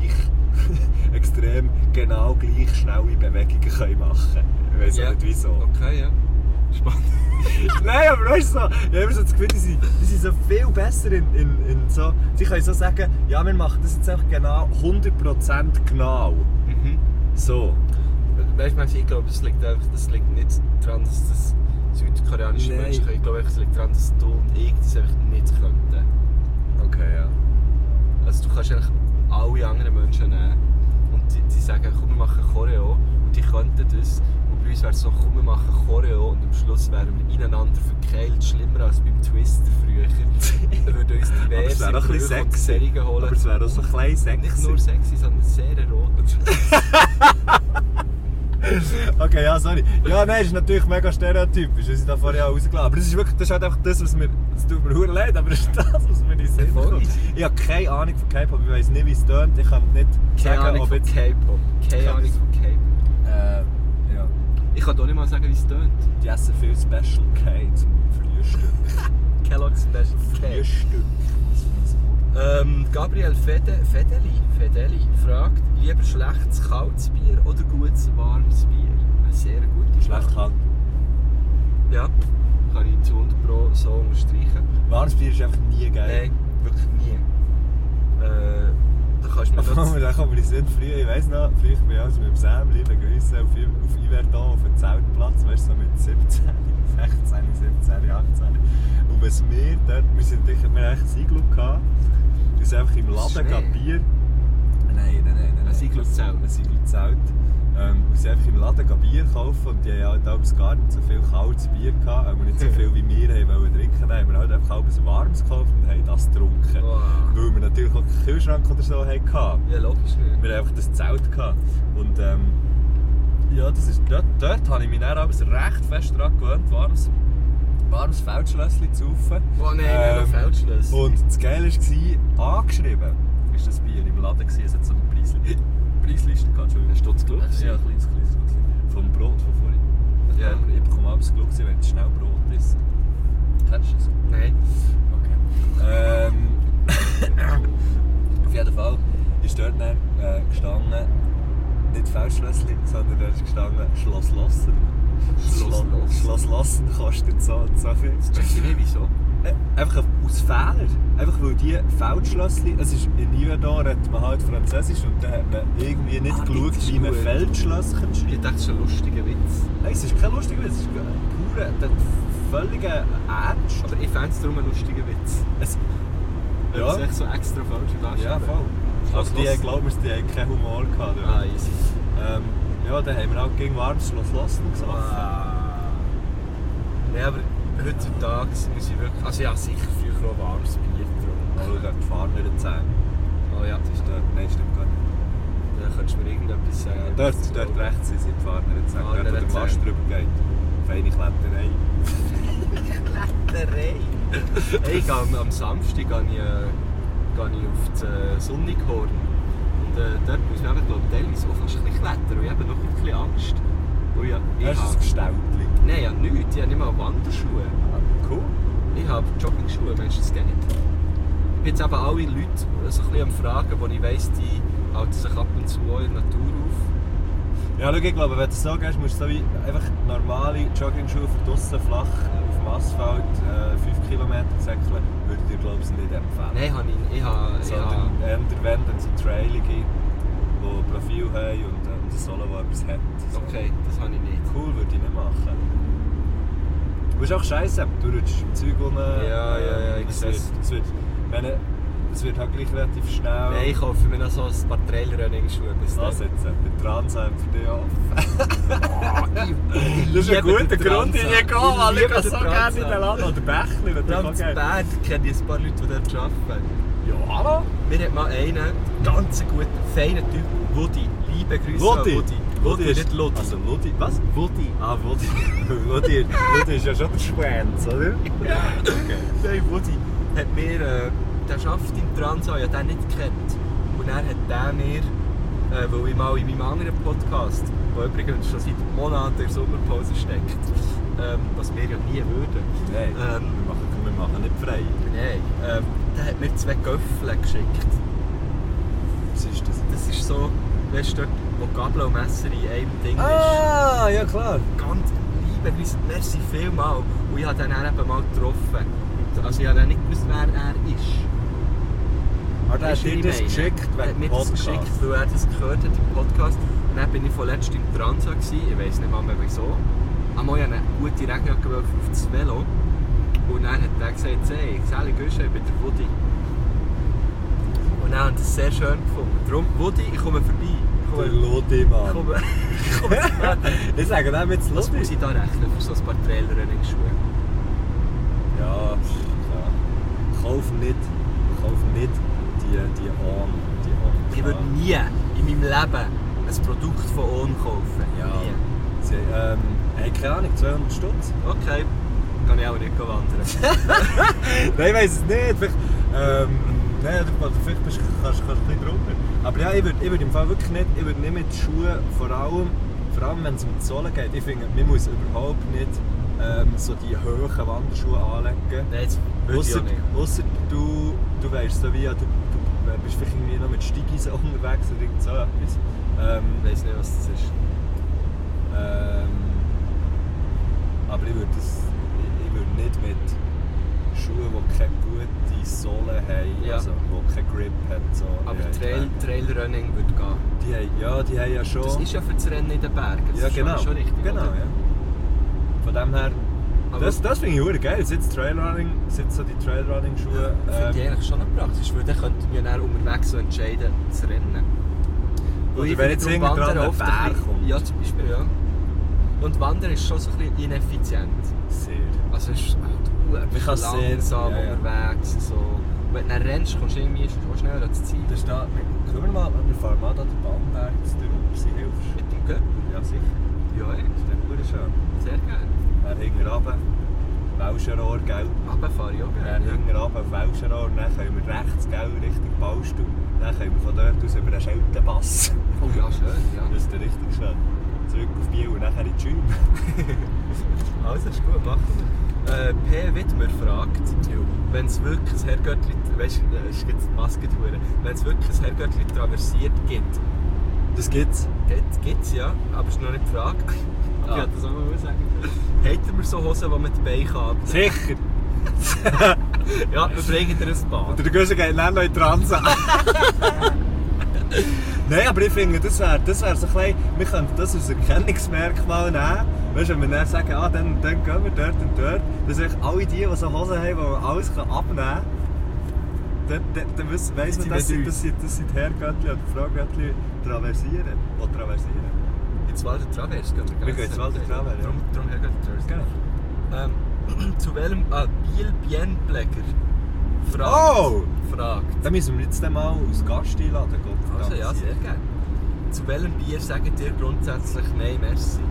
genau gleich schnelle Bewegungen können machen können. Ich weiss auch nicht wieso. Okay, ja. Spannend. Nein, aber weißt du so, ich habe immer so das Gefühl, die sind so viel besser in so. Sie können so sagen, ja, wir machen das jetzt einfach genau 100% genau. So. Weißt du, ich glaube, das liegt nicht daran, dass das südkoreanische Nein. Menschen können. Ich glaube, es liegt daran, dass du und ich das einfach nicht könnten. Okay, ja. Also du kannst eigentlich alle anderen Menschen nehmen und die sagen, komm, wir machen Choreo und die könnten das. Und bei uns wäre es so, komm, wir machen Choreo und am Schluss wären wir ineinander verkeilt, schlimmer als beim Twister früher. Wir würden uns diverse Aber es wäre auch ein bisschen Brüche und sexy. Serien holen. Aber es wäre auch so ein klein sexy. Nicht nur sexy, sondern sehr erotisch. Okay, ja, sorry. Ja, nein, ist natürlich mega stereotypisch, was ich da vorher auch rausgelassen habe. Aber das ist halt einfach das, was mir... Es tut mir verdammt leid, aber das ist das, was mir in den Sinn kommt. Ich habe keine Ahnung von K-Pop, ich weiss nicht, wie es tönt. Ich kann nicht sagen, ob jetzt... K-Pop. Keine Ahnung von K-Pop. Ja. Ich kann doch nicht mal sagen, wie es tönt. Die essen viel Special K zum Frühstück. Kellogg's Special K. Frühstück. Gabriel Fedeli fragt, lieber schlechtes kaltes Bier oder gutes warmes Bier? Eine sehr gute Frage. Schlecht kalt. Ja, kann ich zu 100% so unterstreichen. Warmes Bier ist einfach nie geil. Nein, wirklich nie. Da kannst du mir Da kommen wir in früher, ich weiss noch, früher bin ich also mit dem Sam, liebe Grüße, auf Yverdon auf dem Zeltplatz, weißt du, so mit 17, 16, 17, 18. Und was wir dort, wir haben echt ein Iglu gehabt, wir sind einfach im Laden Bier... Nein. Ein Iglu-Zelt. Ein Iglu-Zelt. Wir sind einfach im Laden Bier kaufen und die haben halt gar nicht so viel kaltes Bier gehabt, aber nicht so viel wie wir wollten trinken. Dann haben wir halt einfach ein warmes gekauft und haben das getrunken. Wow. Weil wir natürlich auch keinen Kühlschrank oder so hatten. Ja, logisch nicht. Wir hatten einfach das Zelt gehabt. Und ja, das ist, dort habe ich mich dann abends recht fest daran gewöhnt, warmes Feldschlösschen zu saufen. Oh nein, nicht noch Feldschlösschen. Und das Geile war, angeschrieben ist das Bier im Laden gewesen. Es hat so eine Preisliste gehabt. Hast du das geschaut? Ja, ein kleines Glück. Vom Brot von vorhin. Ja. Ich bekomme abends Glück, wenn du schnell Brot isst. Kennst du das? Nein. Okay. Auf jeden Fall ist dort dann gestanden, nicht Feldschlösschen, sondern dort ist gestanden Schloss Lossen. Schloss Lossen kostet so viel. Das weiß ich nicht, wieso. Einfach aus Fehler. Einfach weil die Feldschlösschen, es ist in Yverdon redet man halt Französisch und dann hat man irgendwie nicht geschaut, wie man Feldschlösschen schreibt. Ich dachte, das ist ein lustiger Witz. Nein, es ist kein lustiger Witz, es ist pure, völliger Ernst. Aber ich fände es darum ein lustiger Witz. Ja. Das ist echt so extra falsch darstellen. Ja, voll. Also die haben keinen Humor gehabt. Ah, easy. Ja, dann haben wir auch gegen warmes Schloss Lossen gesagt. Nein, aber heutzutage muss ich wirklich... Also ja, sicher früher auch warmes Bier getrunken. Schau, da fahren wir jetzt an. Oh ja. Das ist dort, nein, stimmt gar nicht. Dann könntest du mir irgendetwas sagen. Dort rechts sind die Fahrer jetzt an. Dort, wo der Fahrer Mast drüber geht. Feine Kletterei. Kletterei? Hey, ich gehe am Samstag gehe ich auf das Sonnighorn. Und dort muss man glaube ich, teilweise auch fast ein bisschen klettern. Und ich habe noch ein bisschen Angst. Hast du ein Geständchen? Nein, ich habe nichts. Ich habe nicht mal Wanderschuhe. Cool. Ich habe Joggingschuhe, Mensch, das geht. Ich bin jetzt eben alle Leute so ein bisschen am Fragen, wo ich weiss, die halten sich ab und zu auch in der Natur auf. Ja, schau, ich glaube, wenn du es so gehst, musst du so wie einfach normale Joggingschuhe für draussen flach auf dem Asphalt 5 Kilometer zäckeln, würde ich dir glaube ich nicht empfehlen. Nein, ich habe... Sondern eher wenn dann so trailige, die Profil haben und ein Solo, der etwas hat. So. Okay, das habe ich nicht. Cool würde ich nicht machen. Du bist auch scheiße, du rutschst im Zeug rum. Ja, ich sehe es. Es wird halt gleich relativ schnell. Nein, ich hoffe mir noch so ein paar Trailer-Running-Schuhe bis dann. Was jetzt? Der Transam für dich auf. Das ist ein guter Grund, in die gehen, weil ich liebe so den gerne in Transam. den Laden. Oder Bächli, wenn du Vor allem auch in gerne. Bern kenne ich ein paar Leute, die dort arbeiten. Ja, hallo? Mir hat mal einen ganz guten, feinen Typ, Woody. Liebe Grüße Lodi. an Woody, nicht Lodi. Also Lodi, was? Woody. Ah, Woody. Lodi ist ja schon der Schwänz, oder? Okay. Nein, Woody hat mir, der arbeitet im Transam, ich habe den nicht gekannt. Und dann hat der mir, weil ich mal in meinem anderen Podcast, der übrigens schon seit Monaten in der Sommerpause steckt, was wir ja nie würden. Nein, wir machen nicht frei. Nein, der hat mir 2 Göffel geschickt. Was ist das? Das ist so, weißt du, dort, wo Gabel und Messer in einem Ding ist. Ah, ja klar. Ganz liebe Grüße, merci vielmal. Und ich habe den dann eben mal getroffen. Also ich habe nicht gewusst, wer er ist. Aber der hat dir das geschickt Er hat wegen mir das geschickt, weil er das gehört hat im Podcast. Und dann bin ich vorletzt im Transa gewesen. Ich weiss nicht mal mehr wieso. Einmal hatte ich eine gute Regenjacke auf das Velo. Und dann hat er gesagt, hey, Sally Güsche, ich bin der Woody. Und dann haben das sehr schön gefunden. Darum, Woody, ich komme vorbei. Der Lodi, Mann. Ich komme Ich sage dem jetzt Was Lodi. muss ich da rechnen für so ein paar Trailer-Running-Schuhe? Ja, kauf nicht die On. Ich würde nie in meinem Leben ein Produkt von On kaufen? Ja. Nie. Sie, keine Ahnung, 200 Stutz. Okay. Kann ich auch nicht wandern. Nein, ich weiss es nicht. Vielleicht, nein, oder vielleicht kannst du ein bisschen drunter. Aber ja, ich würde im Fall wirklich nicht, ich würde nicht mit Schuhen, vor allem wenn es um die Sohle geht, ich finde, man muss überhaupt nicht so die hohen Wanderschuhe anlegen. Nein, das würde ich auch nicht. Ausser du weißt so wie, du bist vielleicht irgendwie noch mit Stigis unterwegs oder irgend so etwas. Ich weiss nicht, was das ist. Aber ich würde nicht mit Schuhen, die keine gute Sohle haben, Ja. also die keinen Grip haben. So, Aber Trailrunning würde gehen. Die haben ja schon... Das ist ja für das Rennen in den Bergen. Das ja, ist genau. schon richtig. Genau, oder? ja. Von dem her... Aber Das finde ich verdammt geil. Seit so die Trailrunning-Schuhe... finde ich eigentlich schon noch praktisch, weil dann könnte man ja dann unterwegs so entscheiden, zu rennen. Oder ich wenn finde jetzt darum irgendwann Wandern ein oft Bär bisschen- kommt. Ja, zum Beispiel, ja. Und Wandern ist schon so ein bisschen ineffizient. Sehr. Also es ist Man kann es sehr- langsam ja, ja. unterwegs. So. Wenn du dann rennst, kommst du irgendwie schon schneller ans Ziel. Das ist da... Können wir fahren mal da den Bamberg zu dir runter, sie hilfst. Mit dem Göppel? Ja, sicher. Ja, ja. Das ist dann verdammt schön. Sehr gerne. Dann hinten runter, Welschenrohr, gell? Runterfahre ich auch Dann gerne. hinten runter auf Welschenrohr, dann können wir rechts, gell, Richtung Ballstuhl. Dann können wir von dort aus über den Scheltenpass. Oh ja, schön. Ja. Das ist dann richtig schön. Zurück auf Biel und nachher in die Schule. Also, ist gut, machen wir. P. Wittmer fragt, wenn es wirklich ein Herrgöttli, weißt du, es gibt die Maske, wenn es wirklich ein Herrgöttli traversiert gibt, Das gibt's. gibt's ja, aber es ist noch nicht die Frage. Aber ich wollte das auch mal sagen. Hätten wir so Hosen, die man die Beine kann? Sicher. Ja, wir bringen dir ein Bad. Der Göse geht dann noch in die Transa. Nein, aber ich finde, das wär so ein bisschen, wir könnten das als Erkennungsmerkmal nehmen. Weißt du, wenn wir dann sagen, dann gehen wir dort und dort, dass echt alle die so Hosen haben, die man alles abnehmen kann, dann weiss man, dass sie die Herrgöttli oder Fraugöttli traversieren. Ins Walder Travers gehen wir. Wir gehen ins Walder Travers, ja. Darum Herrgöttli Travers. Genau. Zu welchem... Biel Bienenblecker fragt. Dann müssen wir jetzt mal als Gast einladen. Gott, Also ja, sehr gerne. Zu welchem Bier sagt ihr grundsätzlich Nein, merci?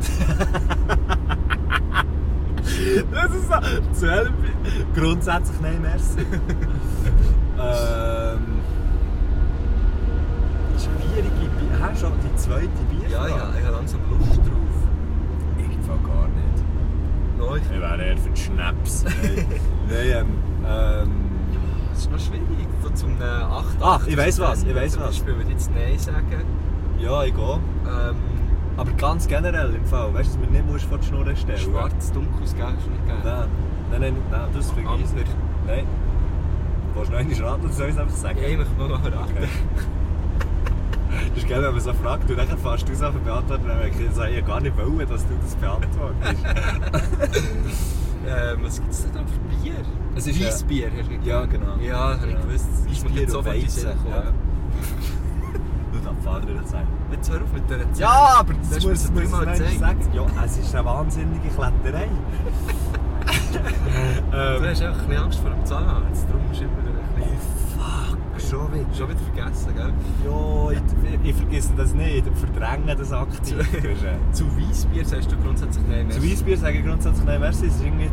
Das ist so. Zu welchem Bier? Grundsätzlich nein, merci. Schwierige Bier. Hast du schon die zweite Bier? Ja, ich habe langsam Lust drauf. Ich fall gar nicht. Nein, Ich wäre eher für den Schnaps. Nein, das ist noch schwierig. So zum 8. Ach, ich weiss was, Zum Beispiel würde ich jetzt Nein sagen. ja, ich gehe. Aber ganz generell im Fall. Weißt du, dass man nicht musst vor die Schnur stellen. Schwarz, dunkles, gell? Ist nicht geil. Nein, das vergiss Amber. ich. Nein. Willst du noch einmal raten oder soll ich es einfach sagen? Ja, ich möchte mal raten. Okay. Das ist geil, wenn man so fragt, und dann fährst du es einfach beantworten, dann denke ich, ich gar nicht wollen, dass du das beantwortest. Was gibt es denn da für Bier? Es ist Weissbier, hast du nicht Ja, gesagt? genau. Ja, das habe ich gewusst. Das ist mir Weissbier jetzt sofort in den Sinn und gekommen. Weizen, Du darfst Vater das sagen. Jetzt hör auf mit dieser Zeit. Ja, aber Das das hast du muss mir man dreimal nicht gezeigt. sagen. Ja, es ist eine wahnsinnige Kletterei. Du hast einfach ein bisschen Angst vor dem Zahnarzt, darum musst du immer ein bisschen... Fuck, schon wieder. Schon wieder vergessen, gell? Ja, ich vergesse das nicht. Ich verdränge das aktiv. Zu Weissbier sagst du grundsätzlich Nein, Zu merci. Weissbier sage ich grundsätzlich nein, merci. Es ist irgendwie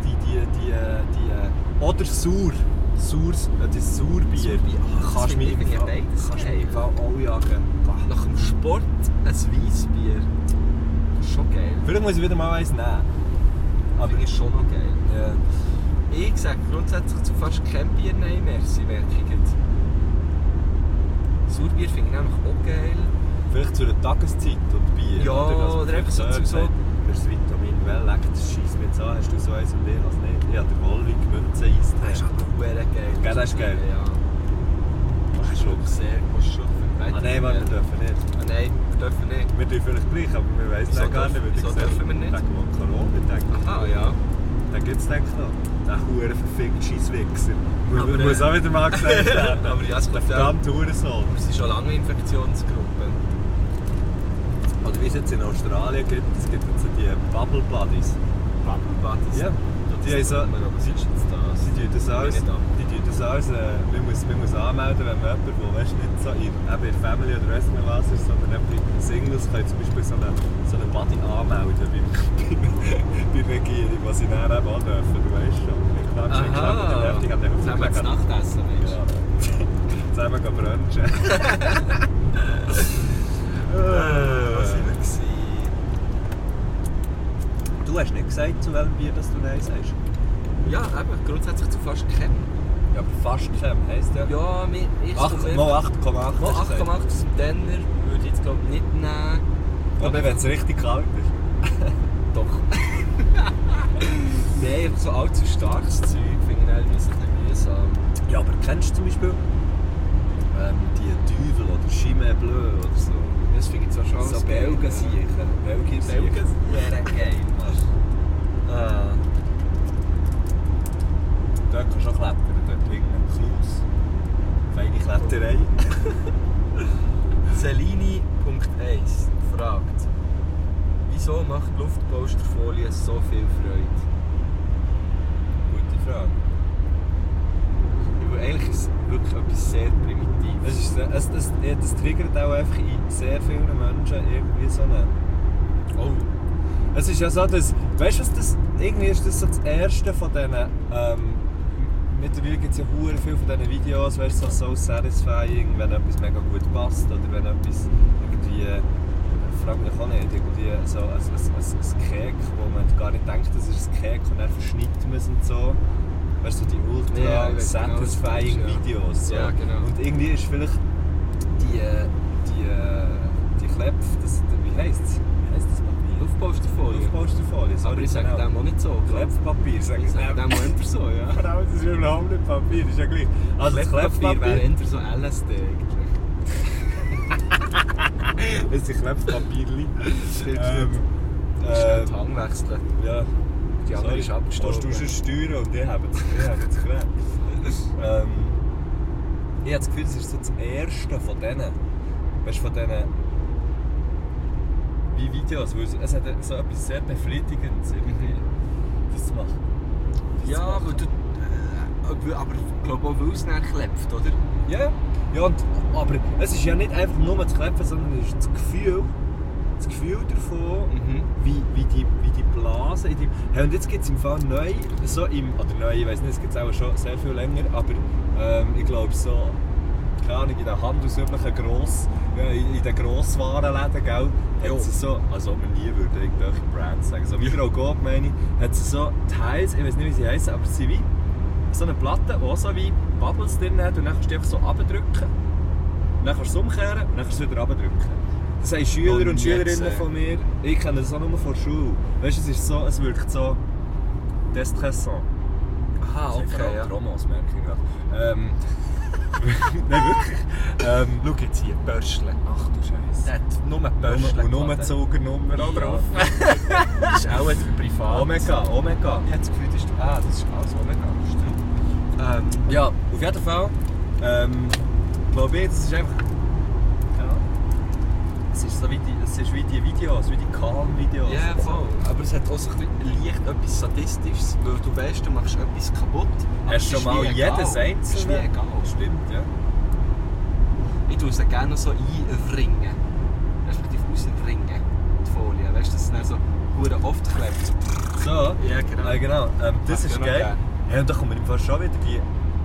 oder Sauer. Das ist Sauerbier. Sauerbier. Ah, das Kannst du finde mich ich im Fall- beides kannst du geil. mich im Fall auch jagen. Nach dem Sport ein Weissbier. Das ist schon geil. Vielleicht muss ich wieder mal eins nehmen. Aber finde ich schon noch geil. Ja. Ich sage grundsätzlich zu fast kein Bier Nein, merci, merke ich jetzt. Sauerbier finde ich nämlich auch geil. Vielleicht zu einer Tageszeit und Bier. Ja, oder einfach so zu so- Das Vitamin well, leck, das scheisst mir jetzt an. Hast du so eins und ich has nicht? Ich habe den Wolwig Münze-Eis. Das ist auch geil. Gell, das ist geil. Ja. Das ist wirklich sehr gut. Ah nein, Mann, wir dürfen nicht. Ah nein, wir dürfen nicht. Wir dürfen vielleicht gleich, aber wir weiss Wieso noch gar nicht. wieso dürfen wir nicht? Wegen Corona, denke ich. Aha, ja. Den gibt es, denke ich, noch. Den huren verfickt Scheisswichser. Aber, Muss auch wieder mal gesagt werden. Aber ja, es Der klappt auch. verdammte Hurensohn. Wir sind schon lange Infektionsgruppe. Oder wie es jetzt in Australien gibt, es gibt jetzt so die Bubble Buddies. Bubble Buddies. Ja. Das Die haben so... was ist jetzt das? Die tun das aus, man muss anmelden, wenn man jemanden, der weißt, nicht so in eben in Family oder weiss nicht was ist, sondern eben bei Singles können zum Beispiel so einen Buddy anmelden bei der Regierung, was sie dann eben auch dürfen, du weißt schon. Aha, zusammen zu Nachtessen, Mensch. Ja, zusammen gehen brunchen. Was war wir? Du hast nicht gesagt, zu welchem Bier dass du Nein sagst. Ja, eben, grundsätzlich zu fast keinem. Ja, aber fast keinem heisst ja. Ja, ich mal 8,8. Mal 8,8 aus dem Denner würde ich jetzt glaube ich nicht nehmen. Aber wenn es richtig kalt ist. Doch. Nein, so allzu starkes Zeug finde ich ein bisschen mühsam. Ja, aber kennst du zum Beispiel die Teufel oder Chimay Bleu oder so? Das finde ich zwar schon so Belgien-Siechen. Belgien-Siechen. Wäre geil, Mann. Dort kannst du auch klettern, dort liegt ein Klaus. Feine Kletterei. Celini.1 fragt: Wieso macht Luftpolsterfolie so viel Freude? Gute Frage. Weil eigentlich ist es wirklich etwas sehr Primitives. Das triggert auch einfach in sehr vielen Menschen irgendwie so eine... Oh. Es ist ja so, dass... Weißt du was das... Irgendwie ist das so das erste von diesen... mittlerweile gibt es ja verdammt viele von diesen Videos, weißt du, so satisfying, wenn etwas mega gut passt oder wenn etwas irgendwie... Ich frage mich auch nicht, irgendwie so ein Cake, wo man gar nicht denkt, das ist ein Cake und dann verschnitten man es und so. Weißt du, die ultra satisfying Videos. So. Ja, genau. Und irgendwie ist vielleicht die Klepp, wie heisst es? Wie heisst das Papier? Luftpolsterfolie. Luftpolsterfolie, aber ich sage dem auch nicht so. Klepppapier, sage ich. Ich sage dem auch eher so, ja. Genau, das ist überhaupt nicht Papier, das ist ja gleich. Also das Klepppapier wäre eher so LSD eigentlich. Das sind Klepppapierli. Schnell den Hang wechseln. Ja. Die andere ist abgestorben. Du schon steuern und die haben es gekriegt. Ich habe das Gefühl, das ist so das erste von denen. Weißt du, von diesen wie Videos, weil es hat so etwas sehr Befriedigendes irgendwie, das zu machen. Ja, aber ich glaube auch, weil es nicht klebt, oder? Ja, aber es ist ja nicht einfach nur das Klepfen, sondern es ist das Gefühl davon, wie die Blase in die... Hey, und jetzt gibt es im Fall neu, ich weiss nicht, es gibt es auch schon sehr viel länger, aber ich glaube so, keine Ahnung, in den handelsüblichen in den Grosswarenläden, gell, hat sie so, als ob man nie würde irgendwelche Brands sagen, so wie Frau Gob, meine ich, hat sie so Teils, ich weiß nicht, wie sie heissen, aber sie sind wie so eine Platte, die auch so wie Bubbles drin hat und dann kannst du einfach so abdrücken, dann kannst du es umkehren und dann kannst du es wieder abdrücken. Das haben Schüler und Schülerinnen von mir, ich kenne das auch nur von der Schule. Weißt du, es wirkt so destressant. Aha, okay, ja. Promos, merke ich gerade. Nein, wirklich. Schau jetzt hier, Börschle. Ach du Scheiße. Der hat nur Börschle. Und nur Zugernummer auch drauf. Das ist auch ein Privat. Omega. Ich habe das Gefühl, das ist alles Omega. Stimmt. Ja, auf jeden Fall. Glaube ich, das ist einfach... Es ist wie die Videos, wie die Calm-Videos. Ja, voll. Aber es hat auch so leicht etwas Sadistisches, weil du weißt, du machst etwas kaputt. Hast du schon mal jedes Einzelne? Das ist wie egal. Stimmt, ja. Ich tue es gerne noch so einringen. Respektive ausringen, die Folie. Weißt du, dass es dann so oft klebt. So? Ja, genau. Genau. Das ist geil. Hey, und da kommen wir schon wieder die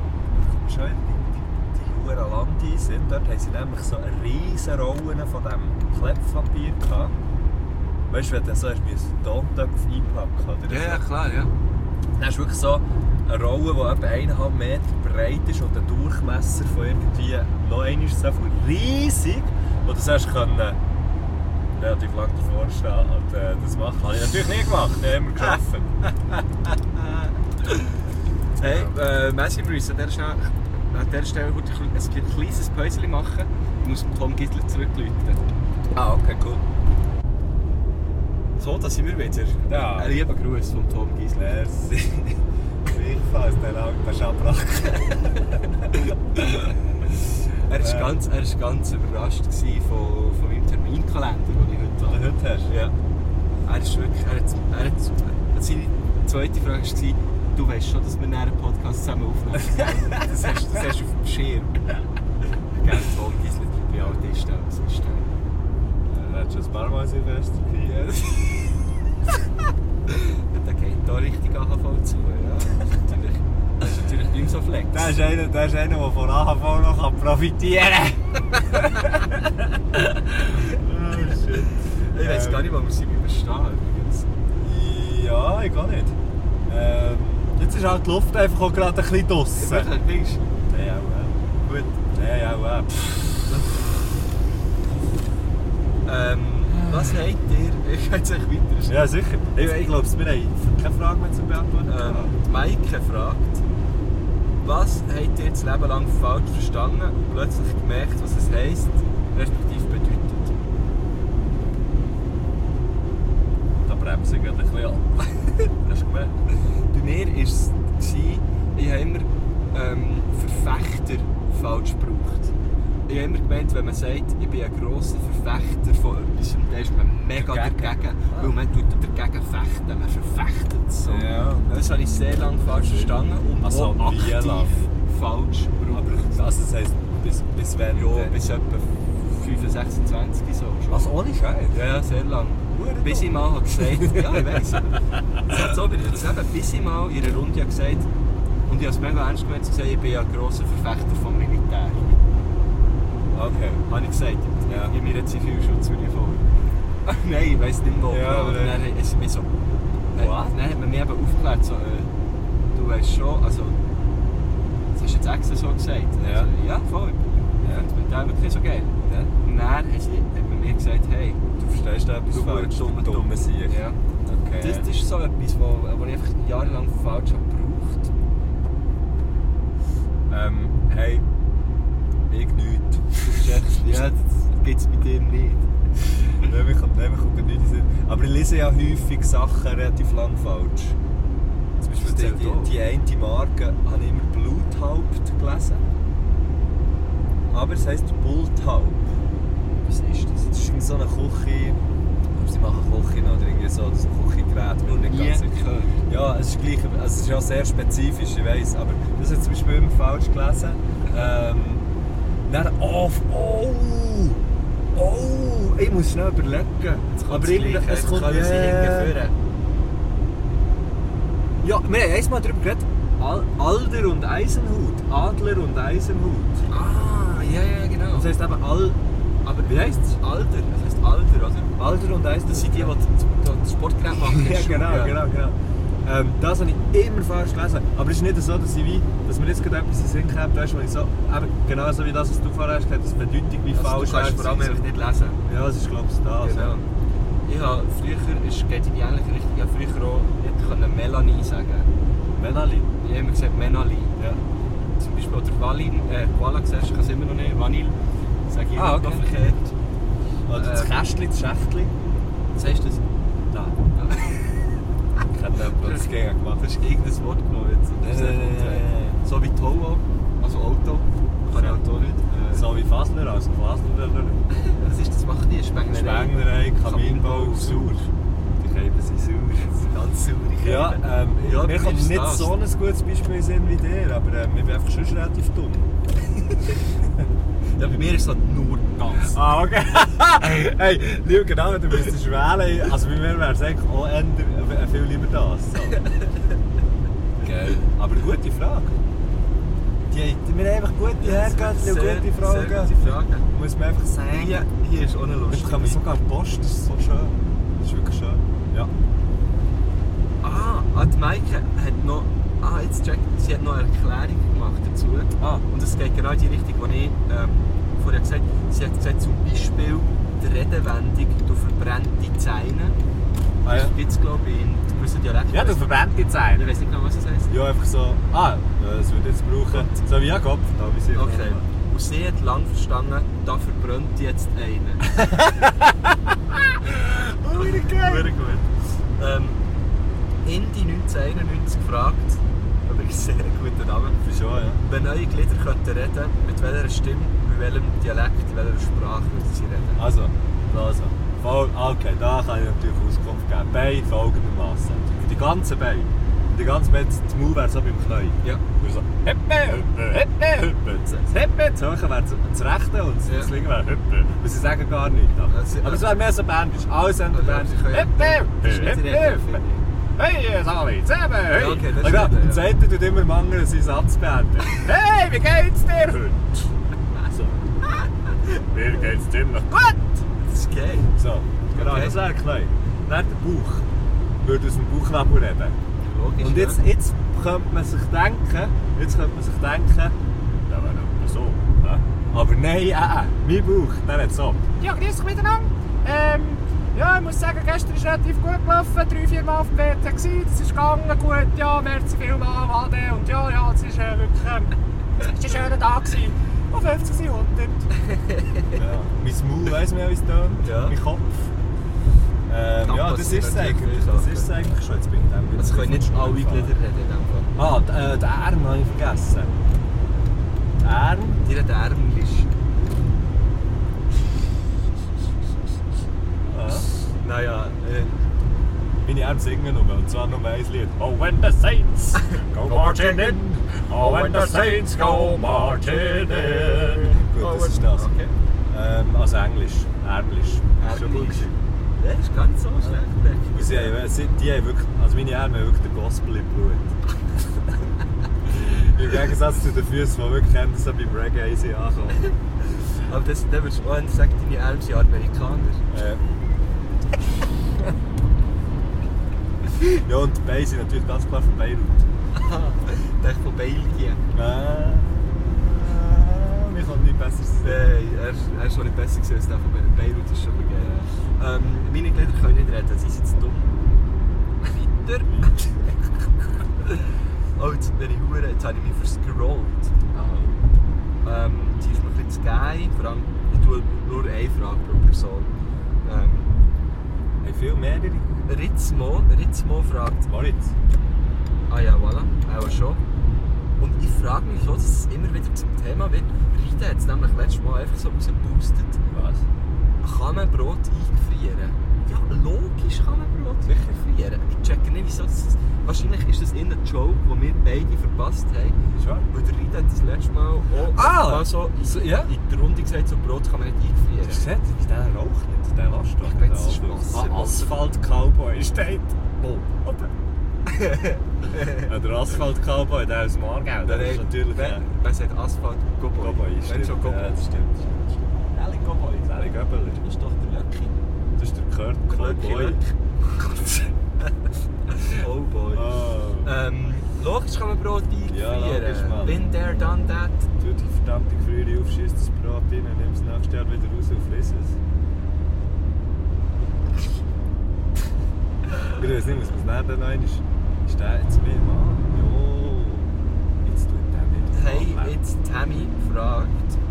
Landi sind. Dort haben sie nämlich so eine riesen Rollen von diesem Klepppapier gehabt. Weißt du, wenn du so einen Tontöpfe einpacken oder ja, so. Klar, ja. Dann hast du wirklich so eine Rolle, die etwa 1,5 Meter breit ist und der Durchmesser von irgendwie noch einmal so riesig, wo du sagst, relativ lange davor stehen und das machen. Habe ich natürlich nie gemacht, ich habe immer geschaffen. Hey, Messi Bruce, an dieser Stelle würde ich ein kleines Päuschen machen. Ich muss Tom Gisler zurückrufen. Ah, okay, cool. So, da sind wir wieder. Ja. Ein lieber Gruß von Tom Gisler. Merci. Gleichfalls, der alten Schabracke. Er war ganz überrascht von meinem Terminkalender, den ich heute hast. Ja. Seine zweite Frage war, du weißt schon, dass wir einen Podcast zusammen aufnehmen. Das hast du auf dem Schirm. Gell, Tom Gisler. ein paar Mal Silvester gefeiert. Der geht da richtig AHV zu, ja. Das ist natürlich nicht so flex. Der ist einer, der von AHV noch profitieren kann. Oh shit. Ich weiß gar nicht, wo wir sind beim Stehen übrigens. Ja, ich gar nicht. Jetzt ist halt die Luft einfach auch gerade ein bisschen draussen. Wirklich, denkst du? Nein, auch Gut. Nein, auch Was habt ihr? Ich kann jetzt echt weiter. Ja, sicher. Ich glaube, wir haben keine Frage mehr zu beantworten. Maike fragt, was habt ihr das Leben lang falsch verstanden und plötzlich gemerkt, was es heisst, respektive bedeutet? Da bremse ich gerade ein bisschen ab. Hast du gemerkt? Bei mir war es, ich habe immer Verfechter falsch gebraucht. Ich habe immer gemeint, wenn man sagt, ich bin ein grosser Verfechter von etwas, dann ist man mega dagegen. Weil man tut dagegen fechten, man verfechtet es so. Ja. Das habe ich sehr lange falsch verstanden und Also, auch wie aktiv lang? falsch gebraucht. Aber das heisst, bis wann? Ja, bis etwa 25, 26 so schon. Was, ohne Scheiß? Ja, sehr lang. Bis ich mal habe gesagt, ja, ich weiss. Es hat so bei mir Leben, bis ich mal in einer Runde habe gesagt, und ich habe es mega ernst gemeint, gesagt, ich bin ein grosser Verfechter vom Militär. Okay. Habe ich gesagt, Ja. in meiner Zivilschutzuniform. Nein, ich weiss nicht mehr. Ja, aber dann ist mir so... What? Dann hat man mich eben aufgeklärt, so, du weißt schon, also... Das hast du jetzt extra so gesagt. Ja. Also, ja, voll. Ich finde das Militär wirklich so geil. Ja. Und dann hat man mir gesagt, hey, Du verstehst da etwas du falsch. dumme Sieg. Ja. Okay. Das ist so etwas, wo ich einfach jahrelang falsch habe gebraucht. Hey, ich nichts. Ja, das gibt es bei dir nicht. Nein, mir kommt nichts in den Sinn. Aber ich lese ja häufig Sachen relativ lang falsch. Zum Beispiel die eine Marke habe ich immer Bluthaupt gelesen. Aber es heisst Bulthaupt. Was ist das? Das ist irgendwie so eine Küche. Sie machen Küche oder irgendwie so ein Küchengerät. Ich bin nicht ganz sicher. gehört. Ja, es ist gleich, also es ist ja sehr spezifisch, ich weiss, aber das habe ich zum Beispiel immer falsch gelesen. Dann, ich muss schnell überlegen. Aber es kommt können sie hingeführen. Ja, wir haben einmal darüber geredet. Alder und Eisenhut. Adler und Eisenhut. Ah, ja, genau. Das heisst eben Aber wie heisst es? Alder, das heisst Alder, oder? Alder und Eisenhut. Das sind die, die das Sportgerät machen. Ja, genau. Das habe ich immer falsch gelesen. Aber es ist nicht so, dass mir jetzt gerade etwas in den Sinn kommt, weißt, wo ich so, eben genau so wie das, was du vorher hast gesagt hast, das Bedeutung wie falsch Du kannst vor allem einfach nicht lesen. Ja, das ist glaube ich das. Genau. Ich habe früher, es geht in die ähnliche Richtung, ich habe früher auch nicht Melanie sagen. Melanie. Ich habe immer gesagt Menali. Ja. Zum Beispiel oder Koala siehst, ich kann es immer noch nicht. Vanille. Sage ich immer noch verkehrt. Oder das Kästchen, das Schächtchen. Sagst du das? Nein. Ich hätte etwas dagegen gemacht. Du hast irgendein Wort genommen jetzt. So wie Tauo, also Auto. Kann ich Auto nicht. So wie Fasler, also Fasler. Was ist das? Macht die Spenglerei? Spenglerei, Kaminbau, sauer. Die Käben sind sauer. Ganz sauer. Ja, mir kommt nicht so ein gutes Beispiel in den Sinn wie dir, aber wir sind einfach schon relativ dumm. Ja, bei mir ist es halt nur das. Ah, okay. Hey, lieber genau, du müsstest wählen. Also bei mir wäre es eigentlich auch viel lieber das. So. Geil. Aber gute Frage. Wir haben einfach gute Herrgöttli und gute Fragen. Sehr gute Fragen. Muss man einfach sagen. Hier ist auch eine Wir lustige. bekommen sogar Post, das ist so schön. Das ist wirklich schön. Ja. Die Maike hat noch... jetzt check. Sie hat noch eine Erklärung gemacht dazu. Und es geht genau in die Richtung, die ich vorher gesagt habe. Sie hat gesagt, zum Beispiel die Redewendung «Du verbrennte Zähne». Ja. Das gibt es, glaube ich, in gewissen Dialekten. Ja, du verbrennst die Zähne. Ich weiß nicht genau, was das heisst. Ja, einfach so. Das würde ich jetzt brauchen. So wie ein Kopf. Da, wie sie Okay. Und sie hat lange verstanden, da verbrennt jetzt einer. Oh, wie geil. Sehr gut. Ende 1991 gefragt, übrigens sehr guter Name. Schon, ja. Wenn neue Glieder könnten reden, mit welcher Stimme, mit welchem Dialekt, in welcher Sprache würden sie reden? Also. Okay, da kann ich natürlich Auskunft geben. Beine folgendermaßen. Die ganzen Beine. die ganze Zeit, das Maul wäre so beim Knie. Ja. Und so, Hüppe. Das Hüppe, das Hohe wäre das Rechte und das Linke wäre Hüppe. Und sie sagen gar nichts. Aber es wäre mehr so bändisch. Alles haben bändisch. Hüppe. Hey, Sali, zusammen, hey! Okay, das Ja, ist nicht, und das eine tut immer im anderen seinen Satz beenden. Hey, wie geht's dir heute? Also, mir geht's ziemlich gut! Das ist geil. So, genau, Okay. das wäre klein. Dann der Bauch. Würde aus dem Bauchnabel reden. Logisch, Und jetzt könnte man sich denken, das wäre noch so. Ja? Aber nein, mein Bauch, der hat so. Ja, grüß euch miteinander. Ja, ich muss sagen, gestern ist relativ gut gelaufen. 3-4 Mal auf dem WT gewesen. Das ist gegangen gut. Ja, merci vielmals, Wade. Und ja, es ist wirklich es ist ein schöner Tag gewesen. Auf 50 sind 100. Ja. Mein Maul weiss man ja, wie es tönt. Ja. Mein Kopf. Ja, das ist es eigentlich. Das ist es eigentlich schon. Jetzt bin ich dem Also können nicht alle Glieder reden in dem Fall. Den Arm habe ich vergessen. Der Arm. Dir Arm ist... Naja, Meine Arme singen nur, und zwar nur ein Lied. Oh, when the Saints go marching in. Oh, when the Saints go marching in. Gut, das ist das. Okay. Also Englisch, Ärmlisch. Schon gut. Ja, ist gar nicht so schlecht. Und die haben wirklich, also meine Arme haben wirklich den Gospel im Blut. Im Gegensatz zu den Füßen, die wirklich so beim Reggae sind ankommen. Aber das, dann würdest du auch sagen, deine Arme sind Amerikaner. Ja, und die Beine sind natürlich ganz klar von Beirut. Aha, ich dachte von Belgien. Mir kann nicht besser sein. Er ist schon nicht besser gewesen als der von Beirut, ist schon geil. Meine Glieder können nicht reden, sie sind zu dumm. Weiter. Oh, jetzt bin ich hure, jetzt habe ich mich verscrollt. Die ist mir ein bisschen zu geil, vor allem, ich tue nur eine Frage pro Person. Haben viel mehrere? Ritzmo fragt. Moritz. Ah ja, voilà, auch schon. Und ich frage mich schon, dass es immer wieder zum Thema wird. Rita hat es nämlich letztes Mal einfach so rausgeboostet. Was? Kann man Brot eingefrieren? Ja, logisch kann man Brot eingefrieren. Ich checke nicht, wieso das... Wahrscheinlich ist das ein Joke, den wir beide verpasst haben. Schon? Weil der Rita hat das letzte Mal auch mal so in der Runde gesagt, so Brot kann man nicht eingefrieren. Hast du gesehen, wie der raucht nicht? Der lasst doch. Ich glaube, das ist Wasser. Asphalt-Cowboy steht. Wo? Der Asphalt-Cowboy, der aus dem Aargau. Der ist natürlich... Wer sagt Asphalt? Cowboy. Wenn schon Cowboy. Ja, das stimmt. Eli Cowboy. Eli Göbeler. Das ist doch der Löcki. Das ist der Kurt Cowboy. Oh boy. Logisch kann man Brot Ja, eingefrieren. logisch, Mann. Been there, done that. Tu die verdammte Gefriere auf, schießt das Brot rein, nimm es nächstes Jahr wieder raus und friss es. Ich weiß nicht, muss man es nicht noch einmal... Ist der jetzt mehr Mann? Jo. Jetzt tut der wieder... Hey, jetzt Tammy fragt.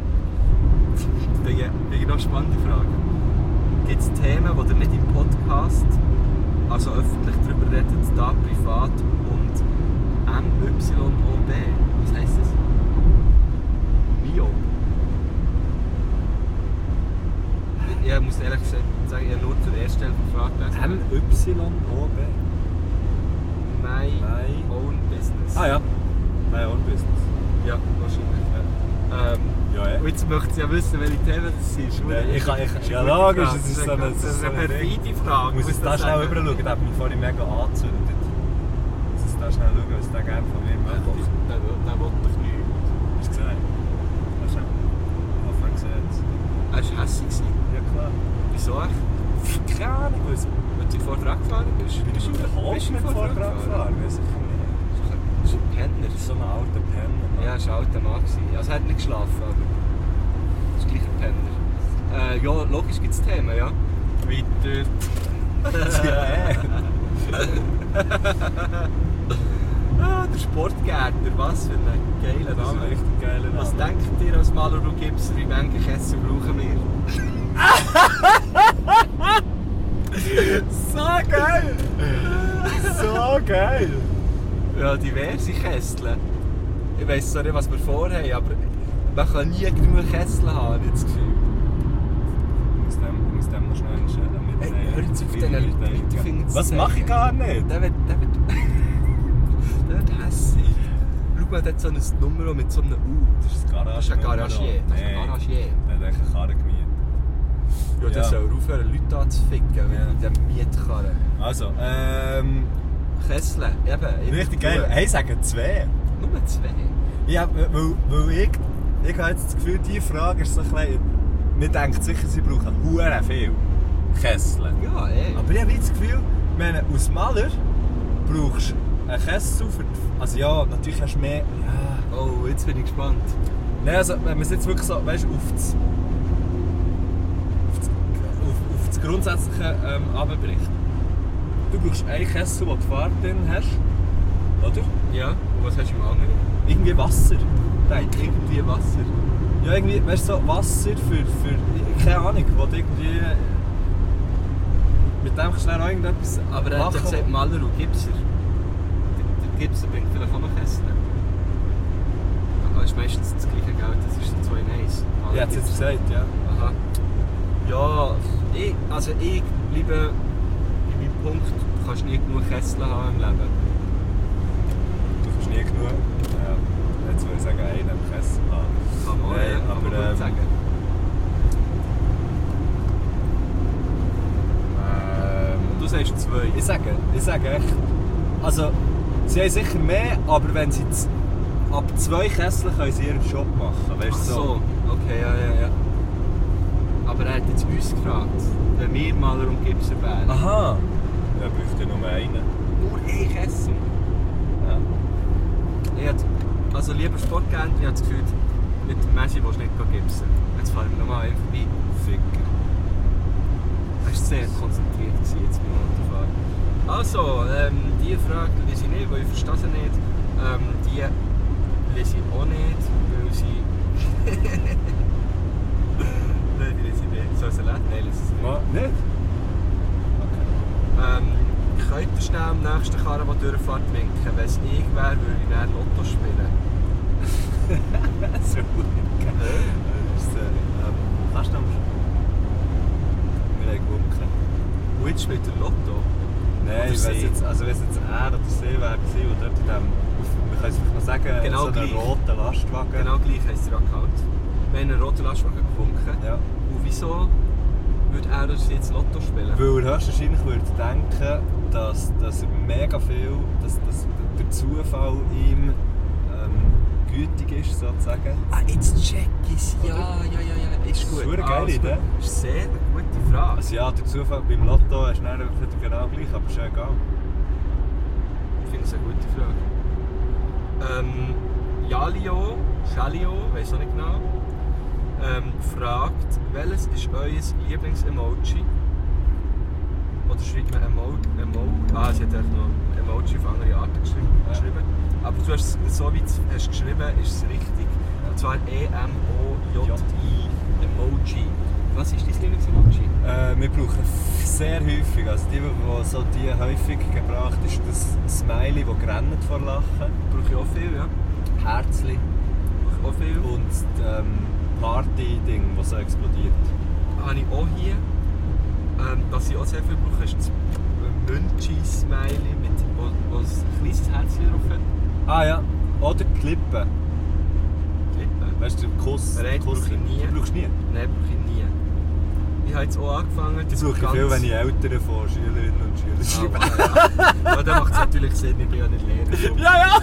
Wegen noch eine spannende Frage. Gibt es Themen, die ihr nicht im Podcast, also öffentlich darüber redet, da privat und MYOB? Was heisst das? Mio. Ich muss ehrlich gesagt sagen, ich habe nur zur ersten Stelle von Frage gelesen. MYOB? My Own Business. Ah ja. My Own Business. Ja, wahrscheinlich. Ja. Und jetzt möchte sie ja wissen, welche Themen das ist. Ja, logisch, es ist so eine... Das ist eine perfide Frage. Ich muss es da schnell rüberschauen, der hat mich vorhin mega angezündet. Ich muss es da schnell schauen, was der gerne von mir möchte. Der will doch nicht. Hast du gesehen? Hast du am Anfang gesehen? Er war hässlich. Ja klar. Wieso echt? Keine Ahnung, weil Wenn du Vortrag gefahren bist? ich bin überhaupt nicht Vortrag gefahren. Das ist ein Penner. So ein alter Penner. Ja, er war ein alter Mann. Also er hat nicht geschlafen, aber das ist gleich ein Penner. Ja, logisch gibt es Themen, ja. Weiter. Der Sportgärtner, was für ein geiler Das ist Name. ein richtig geiler Name. Was denkt ihr als Maler und Gipser, wie Menge Kessel brauchen wir? So geil! So geil! Ja, diverse Kessel. Ich weiss zwar nicht, was wir vorhaben, aber man kann nie genug Kessel haben, habe ich das Gefühl. Ich muss dem noch schnell mitnehmen. Hey, hör jetzt auf, diesen Leuten finden Was zu mache ich sagen. gar nicht? Der wird... Nicht hässig. Schau mal, da hat so ein Nummer mit so einem U. Das ist ein Das ist ein Garagier. Das ist ein Garagier. Der hat eigentlich eine Karre gemietet. Ja, der soll aufhören, Leute anzuficken mit dem Mietkarren. Also, Kessel, eben. richtig geil. Hey, sagen 2. Nur 2? Ja, weil ich habe jetzt das Gefühl, diese Frage ist so ein bisschen... Man denkt sicher, sie brauchen verdammt viel Kessel. Ja, ey. Aber ich habe das Gefühl, wenn als Maler brauchst du einen Kessel für... Also ja, natürlich hast du mehr... Ja. Oh, jetzt bin ich gespannt. Nein, also wenn man es jetzt wirklich so, weißt, auf das Grundsätzliche runterbricht. Du brauchst einen Kessel, wo du Farbe drin hast, oder? Ja, und was hast du im anderen? Irgendwie Wasser. Denke ich. Irgendwie Wasser. Ja, irgendwie, weißt du, so Wasser für keine Ahnung, wo du irgendwie... Mit dem kannst du dann auch irgendetwas Aber er hat ja gesagt, Maler und Gipser. Der Gipser bringt vielleicht auch noch Kessel. Aber das ist meistens das gleiche Geld, das ist so 2 in 1. Ja, hat es jetzt gesagt, ja. Aha. Ja, ich bleibe in meinem Punkt, du kannst nie genug Kessel haben im Leben. Du kannst nie genug... Ja, jetzt würde ich sagen, einen Kessel haben. Kann man, Nein, ja, aber, kann man gut sagen. Du sagst 2. Ich sage echt... Also, sie haben sicher mehr, aber wenn sie ab 2 Kessel können sie ihren Job machen. Weißt Ach du, so, okay, ja. Aber er hat jetzt uns gefragt, wenn wir Maler und Gipser wären. Aha! Ja, braucht ja nur einen. Nur ein Kessel? Ja. Also lieber Sportgänger, ich habe das Gefühl, mit Messi willst du nicht gipsen. Jetzt fahren wir nochmal vorbei. Ficker. Er war sehr konzentriert jetzt beim Autofahren. Also, die Frage lese ich nicht, weil ich verstehe sie nicht. Die lese ich auch nicht, weil sie... Nein, die lese ich nicht. Soll ich sie lesen? Nein, lese ich sie nicht. Nicht? Könnt ihr schnell am nächsten Karren, der durchfährt, winken? Wenn es ich wäre, würde ich dann Lotto spielen. So geil. Kannst du noch? Wir haben gewunken. Und jetzt spielt er Lotto? Nein, Oder wenn es jetzt er oder sie wäre, der dort in dem... Wir können es vielleicht noch sagen, Genau so einen gleich. roten Lastwagen. Genau gleich heisst der Account. Wir haben einen roten Lastwagen gewunken. Ja. Und wieso würde er oder sie jetzt Lotto spielen? Weil er höchstwahrscheinlich würde denken, dass er mega viel, dass der Zufall ihm gütig ist, sozusagen. Ah, jetzt check ich's. Ja. Ist gut. Das ist eine geile Idee. Das ist sehr eine gute Frage. Also ja, der Zufall beim Lotto ist dann wieder genau gleich, aber ist ja egal. Ich finde es eine gute Frage. Shalio, weiß auch nicht genau, fragt, welches ist euer Lieblings-Emoji? Oder schreibt man sie hat eigentlich noch Emoji auf andere Arten geschrieben. Aber du hast es so wie du hast geschrieben, ist es richtig. Und zwar E-M-O-J-I, Emoji. Was ist dein Lieblings-Emoji? Wir brauchen sehr häufig, also die häufig gebraucht ist das Smiley, das grennt vor Lachen. Brauche ich auch viel, ja. Herzli. Brauche ich auch viel. Und das Party-Ding, das so explodiert. Habe ich auch hier. Was ich auch sehr viel brauche, ist das Münchi-Smiley, wo ein kleines Herzchen drauf hat. Ah ja, oder die Lippen. Lippen? Weißt du, den Kuss. Nein, Kuss brauche ich nie. Du brauchst nie? Nein, brauche ich nie. Ich habe jetzt auch angefangen... Das brauche ich viel, wenn ich Eltern von Schülerinnen und Schülern schreibe. Ja, dann macht es natürlich Sinn, ich bin ja nicht Lehrer.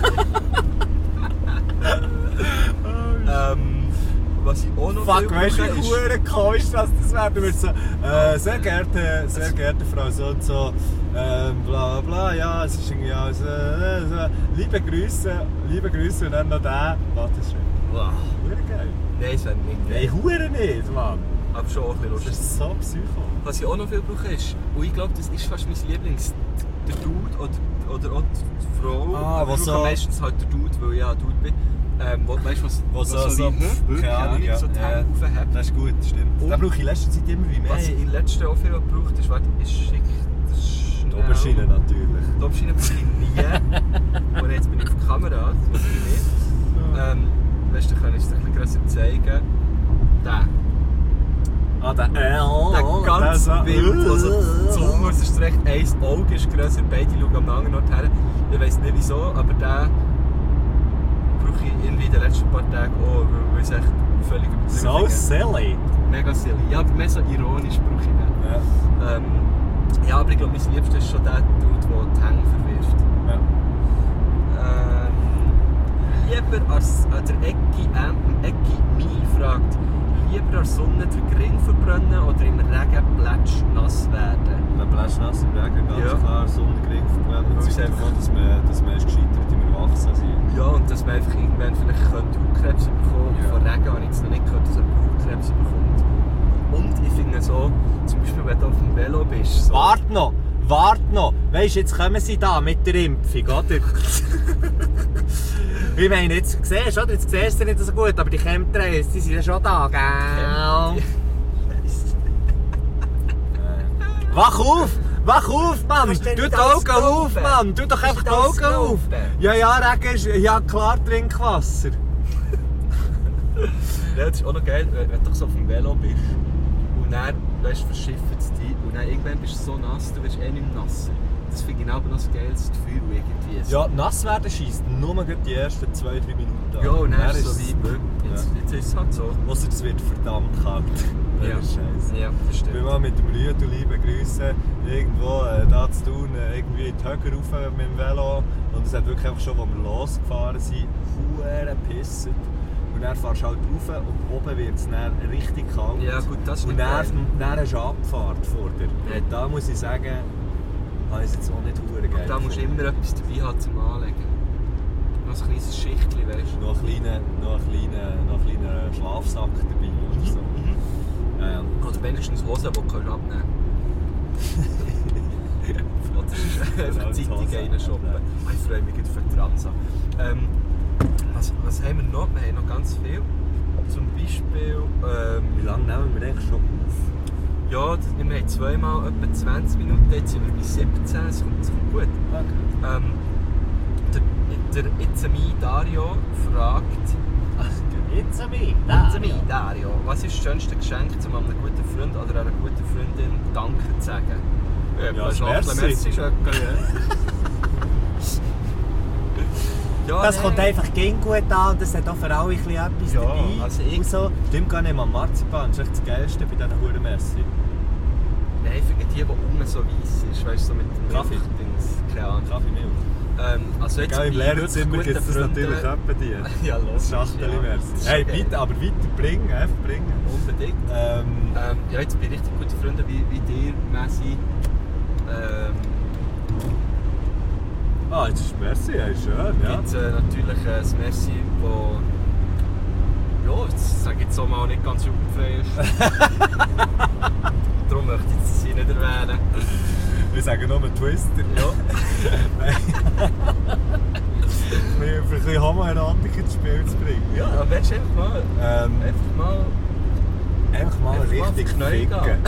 Ja! Was ich auch noch Fuck, weißt du, wie ist... verdammt komisch das wäre? Du würdest so, sehr geehrte Frau so und so, bla bla bla, ja, es ist irgendwie alles, liebe Grüße und dann noch der. Warte, das ist schön. Wow. Verdammt geil. Nein, das wäre nicht geil. Nein, verdammt nicht, Mann. Aber schon auch ein bisschen Das lustig. ist so psycho. Was ich auch noch viel brauche ist, und ich glaube, das ist fast mein Lieblings, der Dude oder auch die Frau. Ah, aber was ich so... brauche meistens halt der Dude, weil ich ja Dude bin. Weißt du, was so wie keine Ahnung, ja. so die Hände aufhebt. Das ist gut, stimmt. Und- Den brauche ich in letzter Zeit immer wie mehr. Was ich in letzter auch viel gebraucht ist, warte, ist schick, das ist Die schnell. Oberschiene natürlich. Die Oberschiene brauche ich nie. Und jetzt bin ich auf der Kamera, das muss ich nicht. Weißt du, kann ich es dir ein bisschen grösser zeigen. Der. der ganz wild. Also die Zunge ist recht, ein Auge ist grösser, beide schauen am anderen Ort her. Ich weiss nicht wieso, aber den brauche ich irgendwie in den letzten paar Tagen auch, weil es echt völlig übertrieben ist. So silly. Mega silly. Ja, aber mehr so ironisch brauche ich den. Ja. Ja, aber ich glaube, mein Liebster ist schon der Dude, der die Hänge verwirft. Ja. Lieber als der Ecki Mi fragt, lieber als Sonne den Ring verbrennen oder im Regen plätschnass werden? Wenn plätschnass im Regen ganz klar Sonnenkrieg verbrennen. Das ist einfach, dass man ist gescheitert im Erwachsensein. Ja, und dass man einfach irgendwann vielleicht Hautkrebs bekommen könnte. Von Regen habe ich jetzt noch nicht gehört, dass jemand Hautkrebs bekommt. Und ich finde so, zum Beispiel wenn du auf dem Velo bist... So Wart noch! Weisst, jetzt kommen sie da mit der Impfung, oder? Ich meine, jetzt siehst du nicht so gut, aber die Chemtrails, die sind ja schon da, gell? Wach auf, Mann! Tu die Augen auf, Mann! Tu doch einfach die Augen auf! Ja, Regen ist... Ja, klar, Trinkwasser. Ja, das ist auch noch geil, wenn du so auf dem Velo bist und dann, weißt, verschifft es dich und dann irgendwann bist du so nass, du wirst eh nicht mehr nasser. Das finde ich aber noch das geiles Gefühl irgendwie. Ja, nass werden scheisst nur die ersten 2-3 Minuten an. Ja, und dann ist es so wie, jetzt ist es halt so. Ausser es wird verdammt kalt. Ja, Scheiße. Ja, das Ich stimmt. bin mal mit dem Rüdeli begrüßen, irgendwo da zu tun, irgendwie in die Höhe rauf mit dem Velo. Und es hat wirklich einfach schon, als wir losgefahren sind, verdammt gepisst. Und dann fährst du halt rauf und oben wird es dann richtig kalt. Ja gut, das ist und nicht geil. dann hast du eine Abfahrt vor dir. Ja. Da muss ich sagen, habe ich es jetzt auch nicht verdammt geil. Da musst du immer etwas dabei haben zum Anlegen. Noch ein kleines Schichtchen, weißt du. Noch einen kleinen Schlafsack dabei oder so. Ja. Oder wenigstens Hosen, die du abnehmen kannst. Oder einfach Zeitung reinshoppen. Ich freue mich für die Transa. Was haben wir noch? Wir haben noch ganz viel. Zum Beispiel... Wie lange nehmen wir eigentlich schon auf? Ja, wir haben zweimal etwa 20 Minuten, jetzt sind wir bei 17, das kommt gut. Okay. Der Itzemi Dario fragt... Itzemi Dario, was ist das schönste Geschenk, um einem guten Freund oder einer guten Freundin Danke zu sagen? Ja, das Merci. Ja, Das kommt einfach gegen gut an und das hat auch für alle ein bisschen etwas Ja, dabei. also ich- und so. Stimmt gar nicht mal Marzipan, das ist echt das Geilste bei diesen Huren Merci. Nein, für die unten so weiss ist, weißt du, so mit dem Kaffee? Milchdings, keine Ahnung. Kaffee, Milch. Also jetzt Gell, im bei Lehrerzimmer wirklich gibt es das guten natürlich Freunden- auch bei dir. Ja, los. Das Schachtel ja. Merci. Das ist Hey, schon geil. bitte, aber weiter bringen, einfach bringen. Unbedingt. Ja, jetzt bei richtig guten Freunden wie dir, Messi. Jetzt ist Merci, ja, schön, ja. Gibt natürlich ein Messi, das, ja, das sage ich jetzt auch mal, nicht ganz jugendfrei ist. Darum möchte ich jetzt sie nicht erwähnen. Wir sagen nur Twister. Ja. Für ein bisschen Homoerotik ins Spiel zu bringen. Ja, dann willst du einfach mal, Einfach mal Einfach mal richtig auf die Knie ficken.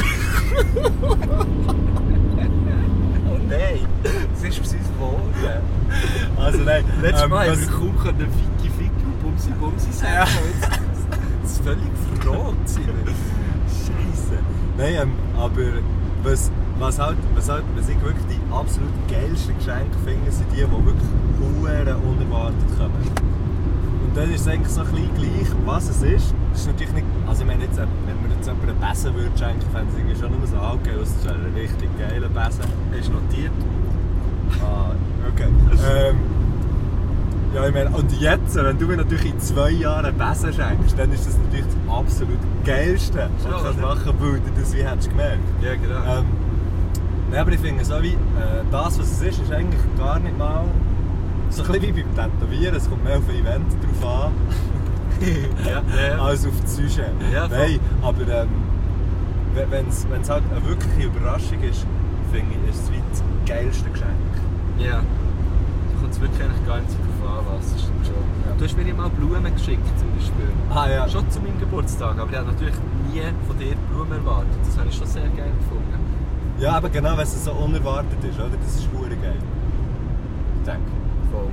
oh nein, das ist was uns geworden. Also nein, Letztes Mal was- haben wir kaum Ficky und Bumsi sagen. Ja. Das ist völlig verrot. Scheisse. Nein, aber was ich wirklich die absolut geilsten Geschenke finde, sind die wirklich verdammt unerwartet kommen. Und dann ist es eigentlich so ein bisschen gleich, was es ist. Das ist natürlich nicht, also ich meine jetzt, wenn man jetzt jemanden einen Besen würde schenken, fände ich es schon nur so geil, das ist ein richtig geiler Besen. Ist notiert. Ah, okay. Ja, ich meine, und jetzt, wenn du mir natürlich in 2 Jahren einen Besen schenkst, dann ist das natürlich das absolut Geilste, was Ja, du kannst oder? machen, weil du das wie hättest gemerkt. Ja, genau. Nein, aber ich finde so wie, das, was es ist eigentlich gar nicht mal so ein bisschen wie beim Tätowieren. Es kommt mehr auf ein Event drauf an, ja. als auf das Sujet. Ja, voll. Nein, aber wenn es halt eine wirkliche Überraschung ist, finde ich, ist es wie das geilste Geschenk. Ja. Da kommt es wirklich eigentlich gar nicht so drauf an, was es stimmt schon. Ja. Du hast mir ja mal Blumen geschickt zum Beispiel. Ah ja. Schon zu meinem Geburtstag, aber ich habe natürlich nie von dir Blumen erwartet. Das habe ich schon sehr geil gefunden. Ja, aber genau, wenn es so unerwartet ist, oder? Das ist verdammt geil. Ich denke. Voll.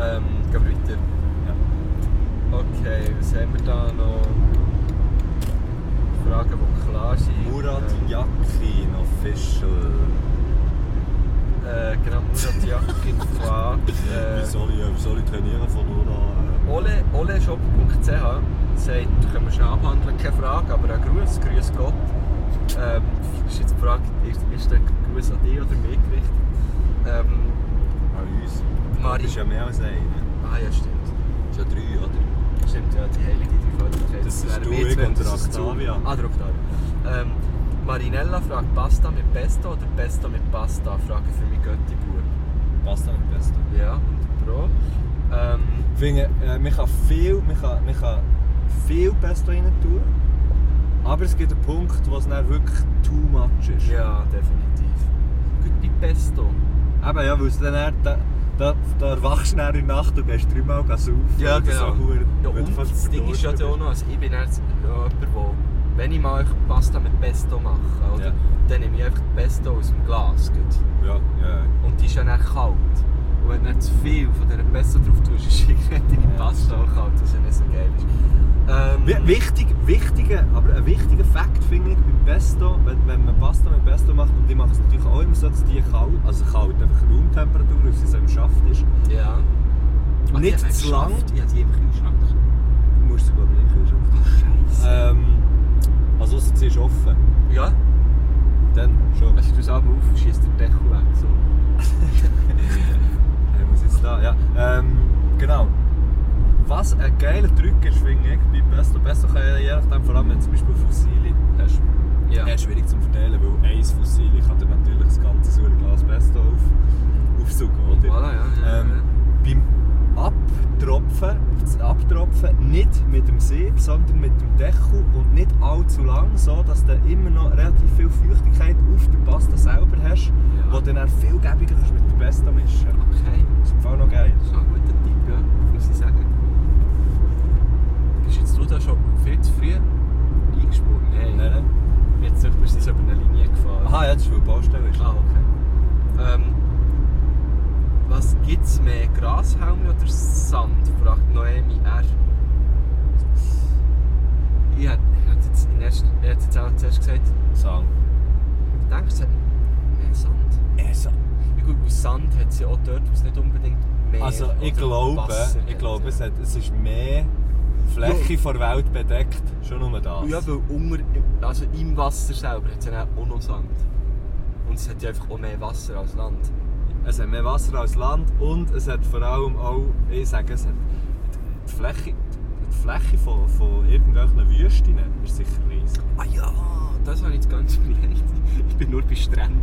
Gehen wir weiter. Ja. Okay, was haben wir da noch? Fragen, die klar sind. Murat Yakin Official. Genau, Murat Yakin fragt. Wie soll ich trainieren von nur an? Oleshop.ch sagt, können wir schnell abhandeln, keine Frage, aber ein Grüß Gott. Ist jetzt die Frage, ist der Gruß an dich oder mich gerichtet? An uns. Mari. Das ist ja mehr als eine. Ah ja, stimmt. Das ist ja 3, oder? Stimmt, ja, die heilige Dreifaltigkeit. Das ist wäre du, mir ich zwei, und der das ist zu- Octavia. Ah, der Octavia. Marinella fragt Pasta mit Pesto oder Pesto mit Pasta? Frage für mich Götti-Bub. Passt mit Pesto. Ja, 100 Pro. Ich finde, man kann viel Pesto rein tun, aber es gibt einen Punkt, wo es dann wirklich too much ist. Ja, definitiv. Gut bei Pesto. Eben, ja, weil es dann da erwachst du dann in der Nacht und gehst 3-mal saufen. Ja, oder genau. So, Ja, und das Ding ist ja auch noch, also ich bin jetzt jemand, der, wenn ich mal Pasta mit Pesto mache, oder, Ja. dann nehme ich einfach die Pesto aus dem Glas. Gut. Ja. Und die ist ja dann kalt. Und wenn du nicht zu viel von dieser Pesto drauf tust, ist die Pasta auch kalt, was ja nicht so geil ist. Aber ein wichtiger Fakt finde ich beim Pesto, wenn man Pasta mit Pesto macht, und ich mache es natürlich auch immer so, dass die kalt, einfach Raumtemperatur, weil sie so im Schaft ist. Ja. Nicht zu lang. Ich habe die im Kühlschrank. Du musst sie glaube ich nicht in Scheiße. Also ausser sie ist offen. Ja. Dann schon. Also du es aber auf, schießt den Deckel weg. So. Ich muss jetzt da, ja. Genau. Was ein geiler Trick ist, finde ich, bei Pesto. Pesto kann ja je nachdem, vor allem wenn du zum Beispiel Fossili hast, Ja. schwierig zu verteilen, weil ein Fossili kann dir natürlich das ganze so ein Glas Pesto aufsaugen, oder? Voilà, ja. Beim Abtropfen nicht mit dem Sieb, sondern mit dem Deckel und nicht allzu lang, so dass du immer noch relativ viel Feuchtigkeit auf der Pasta selber hast, Ja. die dann viel gäbiger kannst mit der Pesto mischen. Okay. Das ist im Fall noch geil. Das ist noch ein guter Tipp, ja, muss ich sagen. Bist jetzt du da schon viel zu früh eingesprungen? Nein. Jetzt sind wir so über eine Linie gefahren. Aha, ja, das ist, weil die Baustelle ist. Ah, okay. Was gibt es mehr, Grashalme oder Sand? Fragt Noemi R. Ich hätte jetzt auch zuerst gesagt, Sand. denkst du, es hat mehr Sand? Ja gut, weil Sand hat es ja auch dort, wo es nicht unbedingt mehr Also ich glaube, Wasser hat. es ist mehr Fläche von der Welt bedeckt, schon nur das. Ja, weil also im Wasser selber hat es ja auch noch Sand. Und es hat ja einfach auch mehr Wasser als Land. Es hat mehr Wasser als Land und es hat vor allem auch, ich sage es, die Fläche von irgendwelchen Wüsten ist sicher riesig. Ah ja, das habe ich jetzt ganz vergessen. Ich war nur bei Stränden.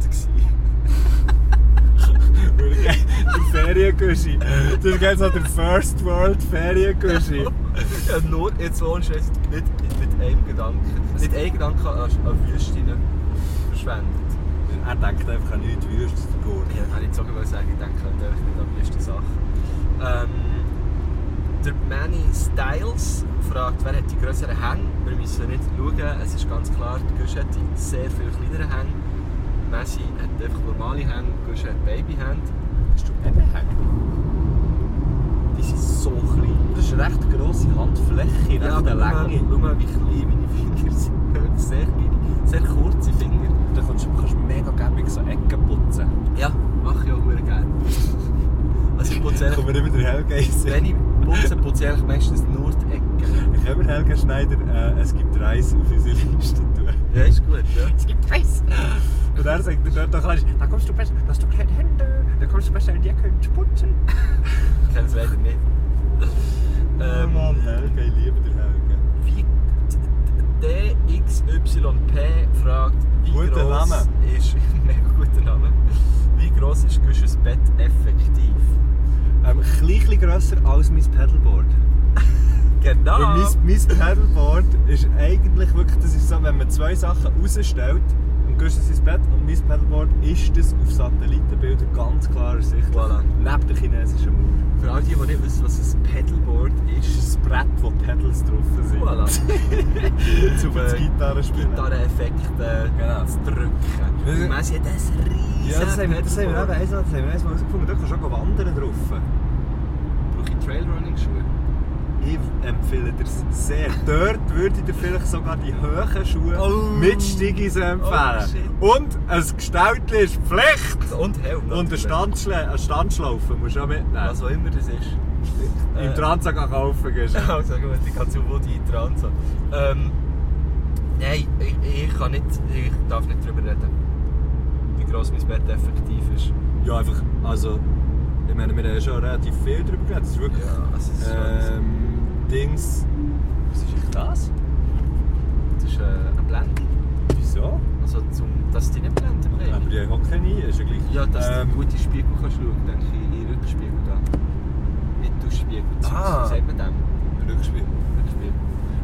Die Ferienguschi. Das ist jetzt so der First World Ferienguschi. Ja, nur jetzt so ein Scheiß, nicht mit einem Gedanken. Nicht ein Gedanke an Wüsten verschwendet. Er denkt einfach an nichts Wüstes. Ja, kann ich jetzt sogar mal sagen, ich denke halt einfach nicht an Wüste Sachen. Der Manny Styles fragt, wer hat die grösseren Hänge? Wir müssen nicht schauen, es ist ganz klar, der Gusch hat die sehr viel kleineren Hänge. Messi hat einfach normale Hänge, Gusch hat Babyhände. Hast du Babyhänge? Die sind so klein. Das ist eine recht grosse Handfläche, Ja, aber schau mal, wie klein meine Finger sind. Sehr kleine, sehr kurze Finger. Da kannst du mega gäbig so Ecken putzen. Ja, mache ich auch sehr gerne. Also ich putze Kommen wir immer der Helge essen. wenn ich putze ich meistens nur die Ecken. Ich habe Helge Schneider, es gibt Reis auf unsere Liste tun. Ja, ist gut, ja. Es gibt Reis. Und er sagt dir dort, Da kommst du besser, hast du kleine Hände, da kommst du besser in die Ecke und putzen. Ich kenne es leider nicht. Mann, Helge, ich liebe den Helge. Wie DXYP fragt, wie Guter gross Name. ist mega guter Name. Wie gross ist Gusches Bett effektiv? Ein bisschen grösser als mein Pedalboard. Genau. Weil mein Pedalboard ist eigentlich wirklich, das ist so, wenn man zwei Sachen rausstellt, und Gusch ist sein Bett und mein Pedalboard, ist das auf Satellitenbildern ganz klar ersichtlich. Voilà. Neben der chinesischen Mauer. Für all die nicht wissen, was ein Pedalboard Das ist, ist ein Brett, wo Pedals drauf sind. voilà. Zum Gitarrenspielen. Gitarreneffekte Genau. zu drücken. Und Messi hat ein riesen Ja, das haben wir Pedalboard. eins mal herausgefunden. Da kannst du auch wandern drauf. Brauche ich Trailrunning-Schuhe? ich empfehle dir es sehr. Dort würde ich dir vielleicht sogar die hohen Schuhe mit Stigis empfehlen. Und ein Gestaltchen ist Pflicht! Und Helm. Und eine Standschlaufe musst du auch mitnehmen. Was auch immer das ist. Im Transa kaufen gehst du. Also gut, ich kann zu Woody in Transa. Nein, ich darf nicht darüber reden, wie gross mein Bett effektiv ist. Ja, einfach, also, ich meine, wir haben schon relativ viel darüber geredet. Das ist wirklich, es ist Dings... Was ist eigentlich das? Das ist eine Blende. Wieso? Also, dass die nicht blenden. Aber die haben keine, ist ja gleich... Ja, dass du gut in den Spiegel kannst schauen, denke ich, in den Rückspiegel da. Nicht durch Spiegel. Wie sagt man dem? Rückspiegel. Rückspiegel.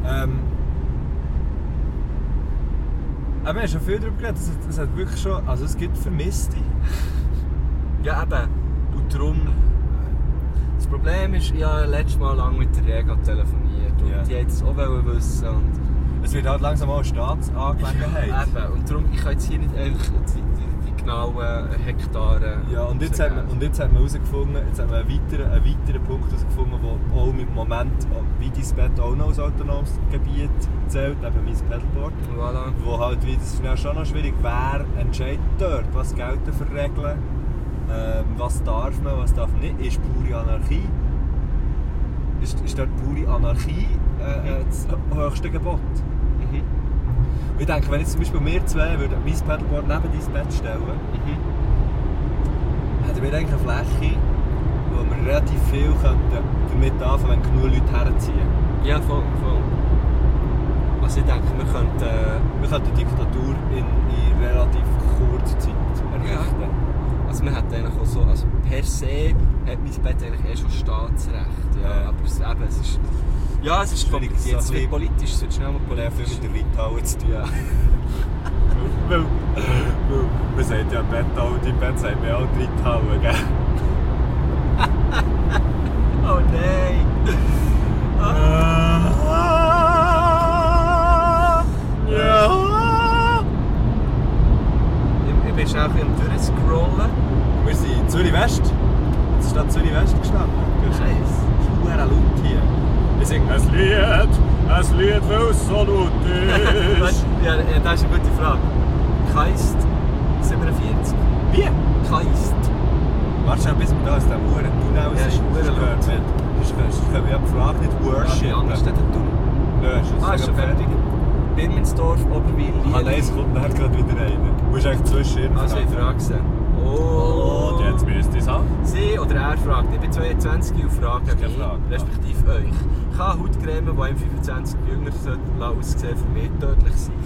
Aber wir haben schon viel darüber geredet. Es hat wirklich schon... Also es gibt Vermisste. Ja, eben. Und darum... Das Problem ist, ich habe letztes Mal lang mit der Rega telefoniert. Und die wollten es auch wissen. Und es wird halt langsam auch eine Staatsangelegenheit. Eben. Und darum, ich kann jetzt hier nicht einfach die genauen Hektare... Ja, und jetzt hat man herausgefunden, jetzt hat man einen weiteren Punkt herausgefunden, der auch im Moment, wie dein Bett auch noch als autonomes Gebiet zählt, eben mein Pedalboard. Voilà. Wo halt, wie das ist schon noch schwierig, wer entscheidet dort, was gelten für Regeln, was darf man, was darf man nicht, ist pure Anarchie. Ist dort pure Anarchie das höchste Gebot? Mhm. Ich denke, wenn jetzt zum Beispiel wir zwei würden mein Pedalboard neben dein Bett stellen, hätten wir eigentlich eine Fläche, wo wir relativ viel damit anfangen, wenn genug Leute herziehen. Ja, voll. Also ich denke, wir könnten die Diktatur in relativ kurzer Zeit errichten. Ja. Also man hat eigentlich auch so, also per se hat mein Bett eigentlich schon Staatsrecht. Ja. Aber es ist... Ja, es ist kompliziert, es wird politisch, es wird schnell mal politisch. Viel mit der Reithalle zu tun. Ja. weil man sagt ja, dein Bett sagt mir auch die Reithalle, gell? Oh nein! Ja! Ich bin schnell ein bisschen durchscrollen. Wir sind in Zürich West. Jetzt ist da Zürich West gestanden. Nice. Es ist verdammt laut hier. Wir singen ein Lied, weil es so laut ist. Ja, das ist eine gute Frage. Keist 47. Wie? Keist. Warte schnell, bis wir da aus diesem Tunnel Ja, ist verdammt laut. Sonst können wir ja die Frage nicht worshipen. Anders steht der Tunnel. Ja, ist Schon fertig. Birmensdorf, Oberwil, Ah nein, es kommt nachher gerade wieder rein. Du musst eigentlich zwischen Also ich frage sie. Oh, jetzt müsste es haben. Sie oder er fragt, ich bin 22 und frage mich, respektive euch. Kann Hautcreme, die einem 25 jünger aussehen, für mich tödlich sein?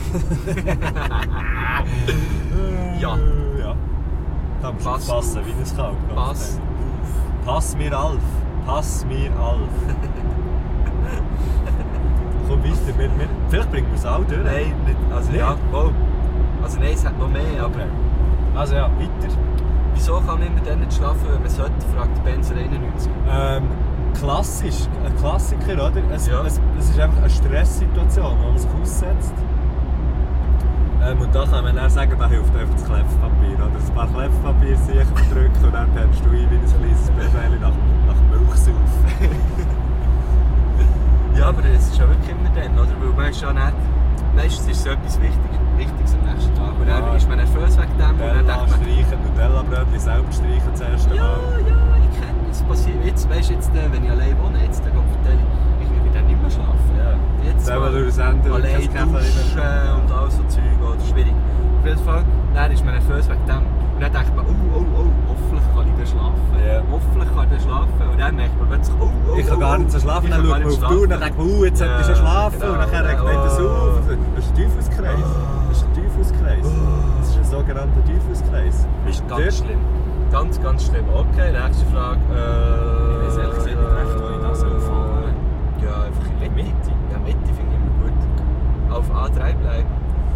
Ja. Ja. Da musst du passen, wie ein Kalb. Pass auf. Pass mir auf. Pass mir auf. Komm weiter, vielleicht bringen wir es auch durch. Nein, nicht. Also nicht? ja, oh. Also nein, es hat noch mehr, aber... Okay. Also ja, weiter. Wieso kann man immer dann nicht schlafen, wenn man sollte, fragt Benzer 91. Klassisch, ein Klassiker, oder? Es Ja. ist einfach eine Stresssituation, wo man sich aussetzt. Und da kann man dann sagen, da hilft einfach das Kleffpapier. Oder ein paar Kleffpapier sicher drücken und dann pennst du ein wie ein kleines Baby nach Milchsaufen. Ja, aber es ist ja wirklich immer dann, oder? Weil man ist ja nicht... Meistens ist es etwas Wichtiges am nächsten Tag. Und dann ist man nervös wegen dem. Und dann denkt man... streichen, Nutella-Brötchen selber streichen das erste Mal. Ja, ich kenne es. Passiert jetzt, weißt du, wenn ich allein wohne, jetzt, dann vertelle ich will dann nicht mehr schlafen. Ja. Jetzt Selber mal durch das Ende allein duschen und all so Zeug, oder schwierig. Auf jeden Fall, dann ist man nervös wegen dem. Und dann denkt man, hoffentlich kann ich dann schlafen. Ja. Hoffentlich kann ich dann schlafen. Und dann merkt man plötzlich, ich kann gar nicht so schlafen, dann schaut man auf die Uhr und dann denkt man, jetzt sollte ich schon schlafen. Genau. Und dann regt man das auf. Das ist ein Teufelskreis. Das ist ein Teufelskreis. Das ist ein sogenannter Teufelskreis. Ist ganz schlimm. Ganz, ganz schlimm. Okay, nächste Frage. Ich weiß ehrlich gesagt nicht recht, wo ich das anfange. Ja, einfach in der Mitte. Ja, Mitte finde ich immer gut. Auf A3 bleiben.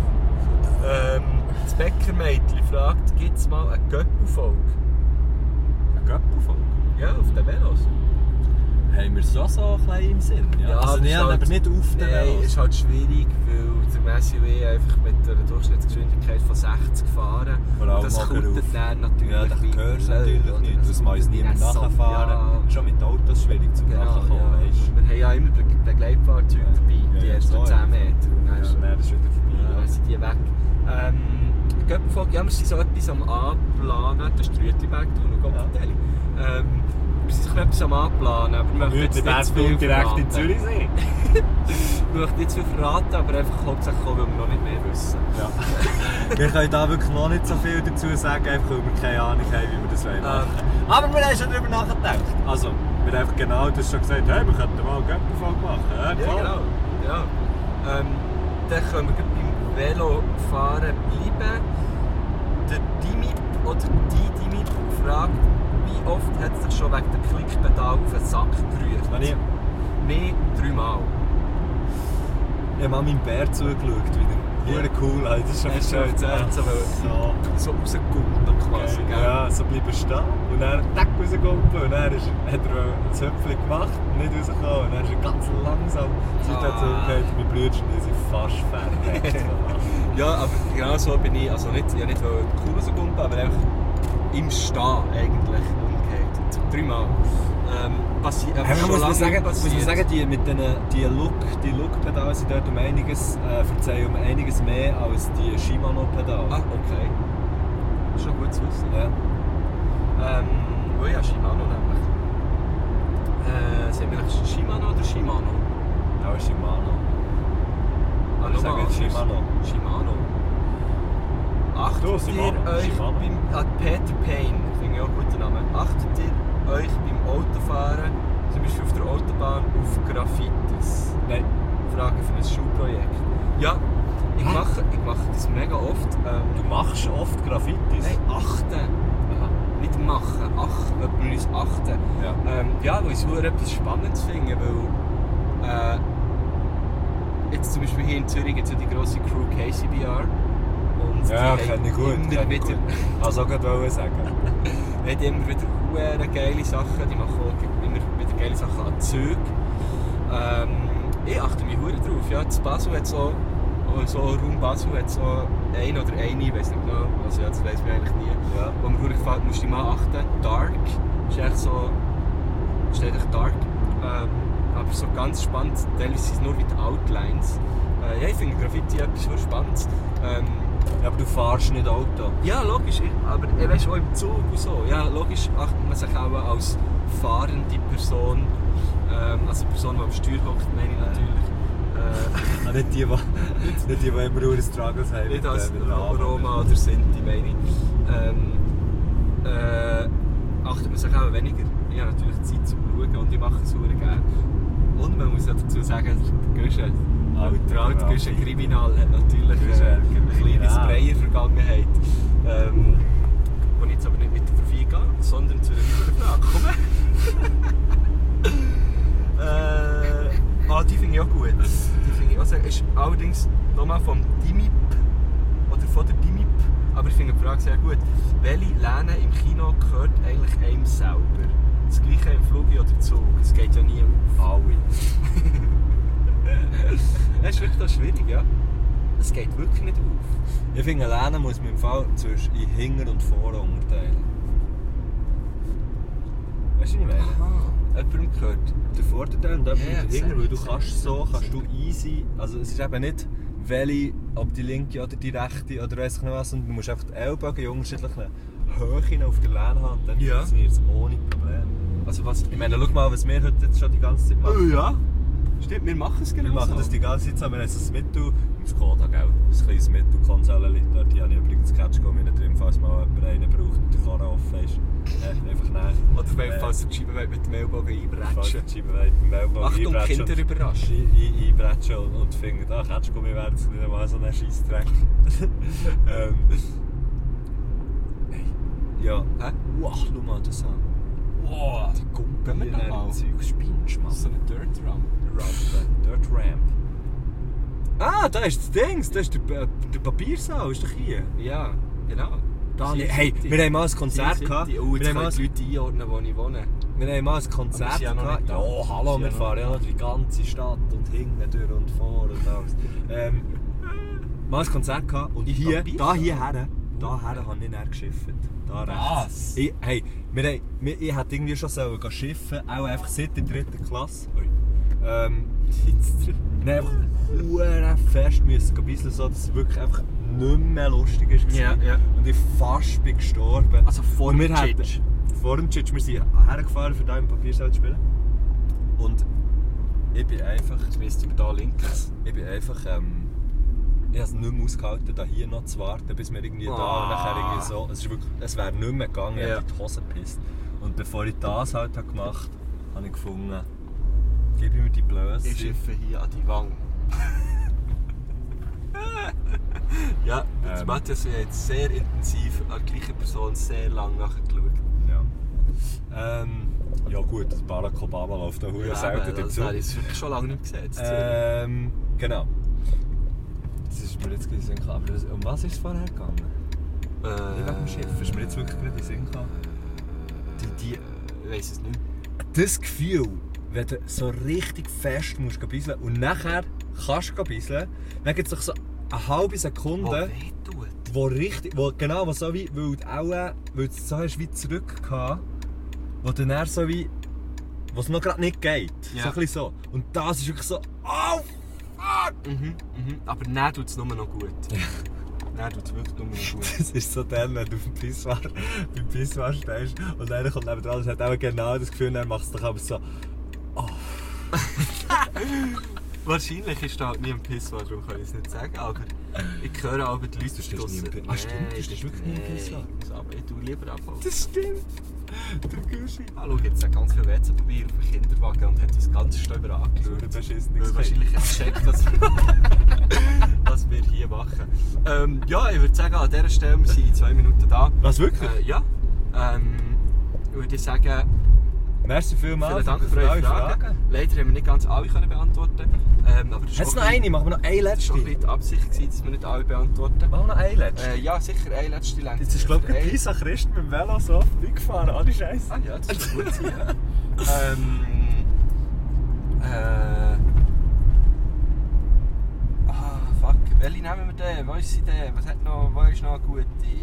Das Bäckermädchen fragt, gibt es mal eine Göppelfolge? Eine Göppelfolge? Ja, auf den Velos. haben wir es schon so ein bisschen im Sinn. Ja. Also nicht, aber nicht auf der Nein, Welt. es ist halt schwierig, weil der Messi einfach mit einer Durchschnittsgeschwindigkeit von 60 fahren. Vor allem das kommt dann natürlich Ja, das hörst du natürlich nicht. Das muss uns niemand nachfahren. Ja. Schon mit Autos schwierig zum Nachkommen, weißt Wir haben ja immer Begleitfahrzeuge dabei, die ersten 10 Meter. Und dann du. Ja, dann ist es wieder vorbei. dann sind die weg. Göppelfolge, ja, wir sind so etwas am Anplanen. Das ist der Rütliberg, du noch Gottendelli. Wir sind so etwas am Anplanen, aber wir möchten jetzt nicht zu viel direkt in verraten. Zürich sein. Wir möchten nicht zu viel verraten, aber einfach hauptsächlich auch, weil wir noch nicht mehr wissen. Ja. Wir können da wirklich noch nicht so viel dazu sagen, einfach weil wir keine Ahnung haben, wie wir das machen wollen. Aber wir haben schon darüber nachgedacht. Also, wir haben einfach genau das schon gesagt, hey, wir könnten mal eine Göppelfolge machen. Ja, Genau. Ja. Dann können wir beim Velofahren bleiben. Der Dimip oder die Dimip fragt, wie oft hat es sich schon wegen dem Klickpedal auf den Sack gerührt? Wenn ich Mehr 3 Mal. Ich habe mal meinem Bär zugeschaut, wie er cool, also das ist schon Hast du schön. jetzt so rausgekumpelt quasi, gell? Ja, so bleiben stehen und dann tack rausgekumpelt und dann hat er das Höpfchen gemacht, nicht rausgekommen und dann ist er ganz langsam zurückgekehrt und meine Brüder sind fast fertig. Ja, aber genau so bin ich, also nicht cool rausgekumpelt, aber einfach im Stehen eigentlich umgekehrt. 3 Mal. Muss man sagen, die Look-Pedale sind dort verzeihen um einiges mehr als die Shimano-Pedale. Ah, okay. Schon gut zu wissen. Ja. Ja, Shimano nämlich. Sind wir eigentlich Shimano oder Shimano? Auch Shimano. Ah, Ich sage jetzt Shimano. Shimano. Achtet Du, ihr Shimano. euch Shimano. beim Peter Payne, finde ich auch einen guten Namen. Achtet ihr euch beim Autofahren, zum Beispiel auf der Autobahn, auf Graffitis? Nein. Frage für ein Schulprojekt. Ja, ich mache das mega oft. Du machst oft Graffitis? Nein, achten. Aha. Nicht machen, jemand muss achten. Ja. Weil ich es etwas Spannendes finde, weil jetzt zum Beispiel hier in Zürich gibt es ja die grosse Crew KCBR. Und Ja, die kenne ich gut. immer wieder, Also auch gerade sagen. die haben immer wieder sehr geile Sachen, die machen auch immer wieder geile Sachen an Zügen. Ich achte mich sehr drauf. Ja, das Basel hat so Raum Basel hat so ein oder eine, ich weiß nicht genau, also ja, das weiss man eigentlich nie. Ja. Wo mir gut gefällt, musst du mal achten. Dark ist echt so, steht echt Dark. Aber so ganz spannend, teilweise sind es nur wie die Outlines. Ja, ich finde Graffiti etwas sehr Spannendes. Ja, aber du fährst nicht Auto. Ja, logisch, aber weißt, auch im Zug und so. Ja, logisch achtet man sich auch als fahrende Person, also Person, die am Steuer hockt, meine ich natürlich. Nicht die immer nur Struggles haben. Nicht als mit Namen. Roma oder Sinti, meine ich. Achtet man sich auch weniger. Ich habe natürlich Zeit zum Schauen und ich mache es sehr gerne. Und man muss ja dazu sagen, der Guschen, der alte Guschen Kriminal hat natürlich eine kleine Sprayer-Vergangenheit. Wo ich jetzt aber nicht weiter drauf eingehe, sondern zu einer weiteren Frage komme. Die finde ich auch gut. Die finde ich, also ist allerdings nochmal vom Dimip oder von der Dimip, aber ich finde die Frage sehr gut. Welche Lehne im Kino gehört eigentlich einem selber? Das gleiche im Flug oder Zug? Es geht ja nie auf. Alle. Das ist wirklich schwierig, ja. Es geht wirklich nicht auf. Ich finde, Lehne muss man im Fall zwischen in Hinter und Vorder unterteilen. Weißt du, was ich meine? Jemandem gehört. Der Vorderteil und jemand Ja, hinten, weil du sehr kannst du easy, also es ist eben nicht welche, ob die linke oder die rechte oder weiss ich nicht was, und du musst einfach die Ellbogen in unterschiedlichen Höhen auf der Lehne haben, dann Ja. funktioniert es ohne Probleme. Also was? Ich meine, schau mal, was wir heute jetzt schon die ganze Zeit machen. Ja. Stimmt, wir machen es genau Wir machen so. das die ganze Zeit, wir haben so ein Mittel, im Skoda, gell? Ein kleines Mittel-Konsole dort, die habe ich übrigens Catch-Gummi drin, falls mal jemand einen braucht und der Karre offen ist. Einfach näher. Oder wenn falls ihr die Scheibe mit dem Ellbogen einbretschen. Achtung, Einbretschen Kinder überraschen. einbretschen und finden, Catch-Gummi wäre jetzt nicht mal so ein Scheissdreck. Ja. Hä? Wow, schau mal das an. Wow, die Gumpen wir da mal. Zeug spinnst, Mann. So eine Dirt Ramp. Dirt Ramp. Ah, da ist das Ding, das ist der Papiersaal, ist doch hier. Ja, genau. Hey, wir haben mal ein Konzert gehabt. Jetzt können die Leute einordnen, wo ich wohne. Wir haben mal ein Konzert Aber wir sind ja noch gehabt. nicht da. Ja, hallo, Wir wir sind ja fahren ja noch die ganze Stadt und hinten durch und vor und alles. Mal ein Konzert gehabt und hierher habe ich dann geschifft. Da rechts. Was? Ich hätte irgendwie schon gehen schiffen, auch einfach seit der 3. Klasse. Nein, einfach verdammt fest müssen gehen bisseln, so dass es wirklich einfach nicht mehr lustig war. Ja, ja. Und ich fast bin gestorben. Also vor Und dem wir hätten- Chitsch. Vor dem Chitsch, wir sind hergefahren, für da im Papierstell zu spielen. Und ich bin einfach... Jetzt müsst ihr da links. Ich habe es nicht mehr ausgehalten, da hier noch zu warten, bis wir irgendwie da und nachher irgendwie so... Es wäre nicht mehr gegangen, ich Ja. habe in die Hose gepisst. Und bevor ich das halt gemacht habe, habe ich gefunden, gib mir die Blöße. Ich schiffe hier an die Wange. Ja, der Matthias hat jetzt sehr intensiv an der gleichen Person sehr lange nachgeschaut. Ja. Ja gut, Barack Obama läuft da Ja, selten das dazu. habe ich wirklich schon lange nicht gesehen. Genau. Das ist mir jetzt gerade in den Sinn gekommen. Aber um was ist es vorher gegangen? Nicht wegen dem Schiff. Ist mir jetzt wirklich gerade in den Sinn gekommen. Ich weiss es nicht. Das Gefühl, wenn du so richtig fest musst bisseln und nachher kannst du bisseln, dann gibt es doch so eine halbe Sekunde, wehtut. wo so wie, weil du auch, weil du so hast wie zurück gehabt, wo du dann so wie, wo es noch gerade nicht geht. Ja. So ein bisschen so. Und das ist wirklich so, oh fuck! Aber dann tut es nur noch gut. Dann tut es wirklich nur noch gut. Das ist so dann, wenn du beim Pissoir stehst und einer kommt neben dran und hat auch genau das Gefühl, dann machst du doch aber so, Wahrscheinlich ist da halt nie ein Pissoir, darum kann ich es nicht sagen, aber ich höre aber die Leute stehst nie im draussen. Pissoir? Ah, stimmt, du stehst wirklich nie im Pissoir. Aber ich tue lieber abholen. das stimmt. Der Gushi. Hallo, jetzt hat ganz viel WC-Papier auf dem Kinderwagen und hat uns ganz stöber angeschaut. Der beschissen Weil nichts wahrscheinlich jetzt checkt, was wir hier machen. Ja, ich würde sagen, an dieser Stelle, wir sind in 2 Minuten da. Was, wirklich? Ja. Würde ich sagen, Merci vielmals. vielen Dank für eure Fragen. Leider haben wir nicht ganz alle beantworten. Aber das Hat es ist noch auch ein eine? Machen wir noch eine bisschen- das letzte? war auch ein bisschen die Absicht, dass wir nicht alle beantworten. Machen wir noch eine letzte? Ja, sicher, eine letzte Länge. Jetzt ist, glaube ich, Lisa Christen mit dem Velo so vorbeigefahren. Ah, die Scheiße. Ah ja, das ist gut sein. Ja. Fuck. Welche nehmen wir denn? Wo ist sie denn? Wo ist noch eine gute?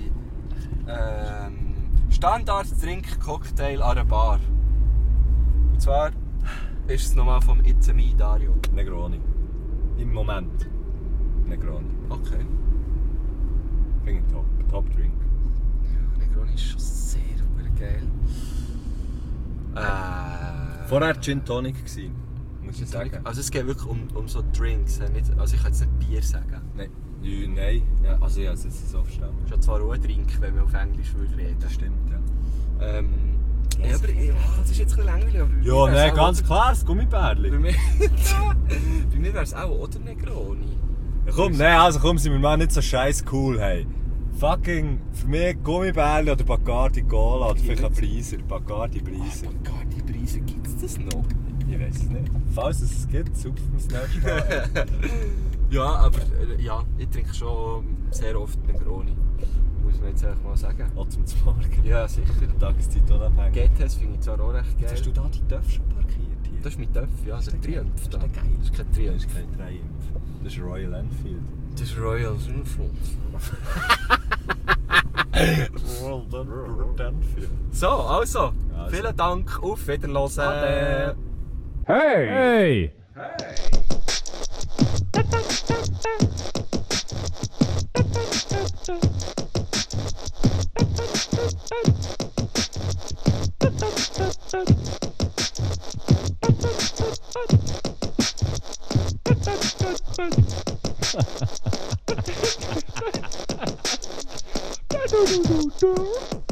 Standard-Drink-Cocktail an einer Bar. Und zwar ist es nochmal vom It's Me Dario. Negroni. Im Moment. Negroni. Okay. Finde ich top. Top Drink. Negroni ist schon sehr geil. Vorher Gin Tonic gewesen, muss ich sagen. Also es geht wirklich um so Drinks. Nicht, also ich kann jetzt nicht Bier sagen. Nein. Nein. Ja, also ich habe es jetzt so verstanden. Das ist ja zwar auch ein Drink, wenn man auf Englisch würde reden. Das stimmt, ja. Ja, aber das ist jetzt ein bisschen langweilig. Aber bei mir Ja, wär's nein, auch ganz oder- klar, das Gummibärli. Bei mir, bei mir wäre es auch oder Negroni. Ja, komm, sind wir mal nicht so scheiß cool, hey. Fucking, für mich Gummibärli oder Bacardi Cola oder vielleicht ein Breiser. Bacardi Breiser. Bacardi Preise, gibt es das noch? Ich weiß es nicht. Falls es es gibt, super das nächste Mal. Ja, aber ja, ich trinke schon sehr oft Negroni. Muss man jetzt einfach mal sagen. Auch zum Morgen. Ja, sicher. Tageszeit unabhängig. GTS finde ich zwar auch recht geil. Hast du da die Töpfe schon parkiert hier? Das ist mein Töpf, ja, der Triumph da. Das ist geil. Das ist kein Das Triumph. ist kein Triumph. Das ist Royal Enfield. Das ist Royal Influence. Royal Enfield. So, also, Also. vielen Dank, auf Wiederhören. Ade. Hey! Hey!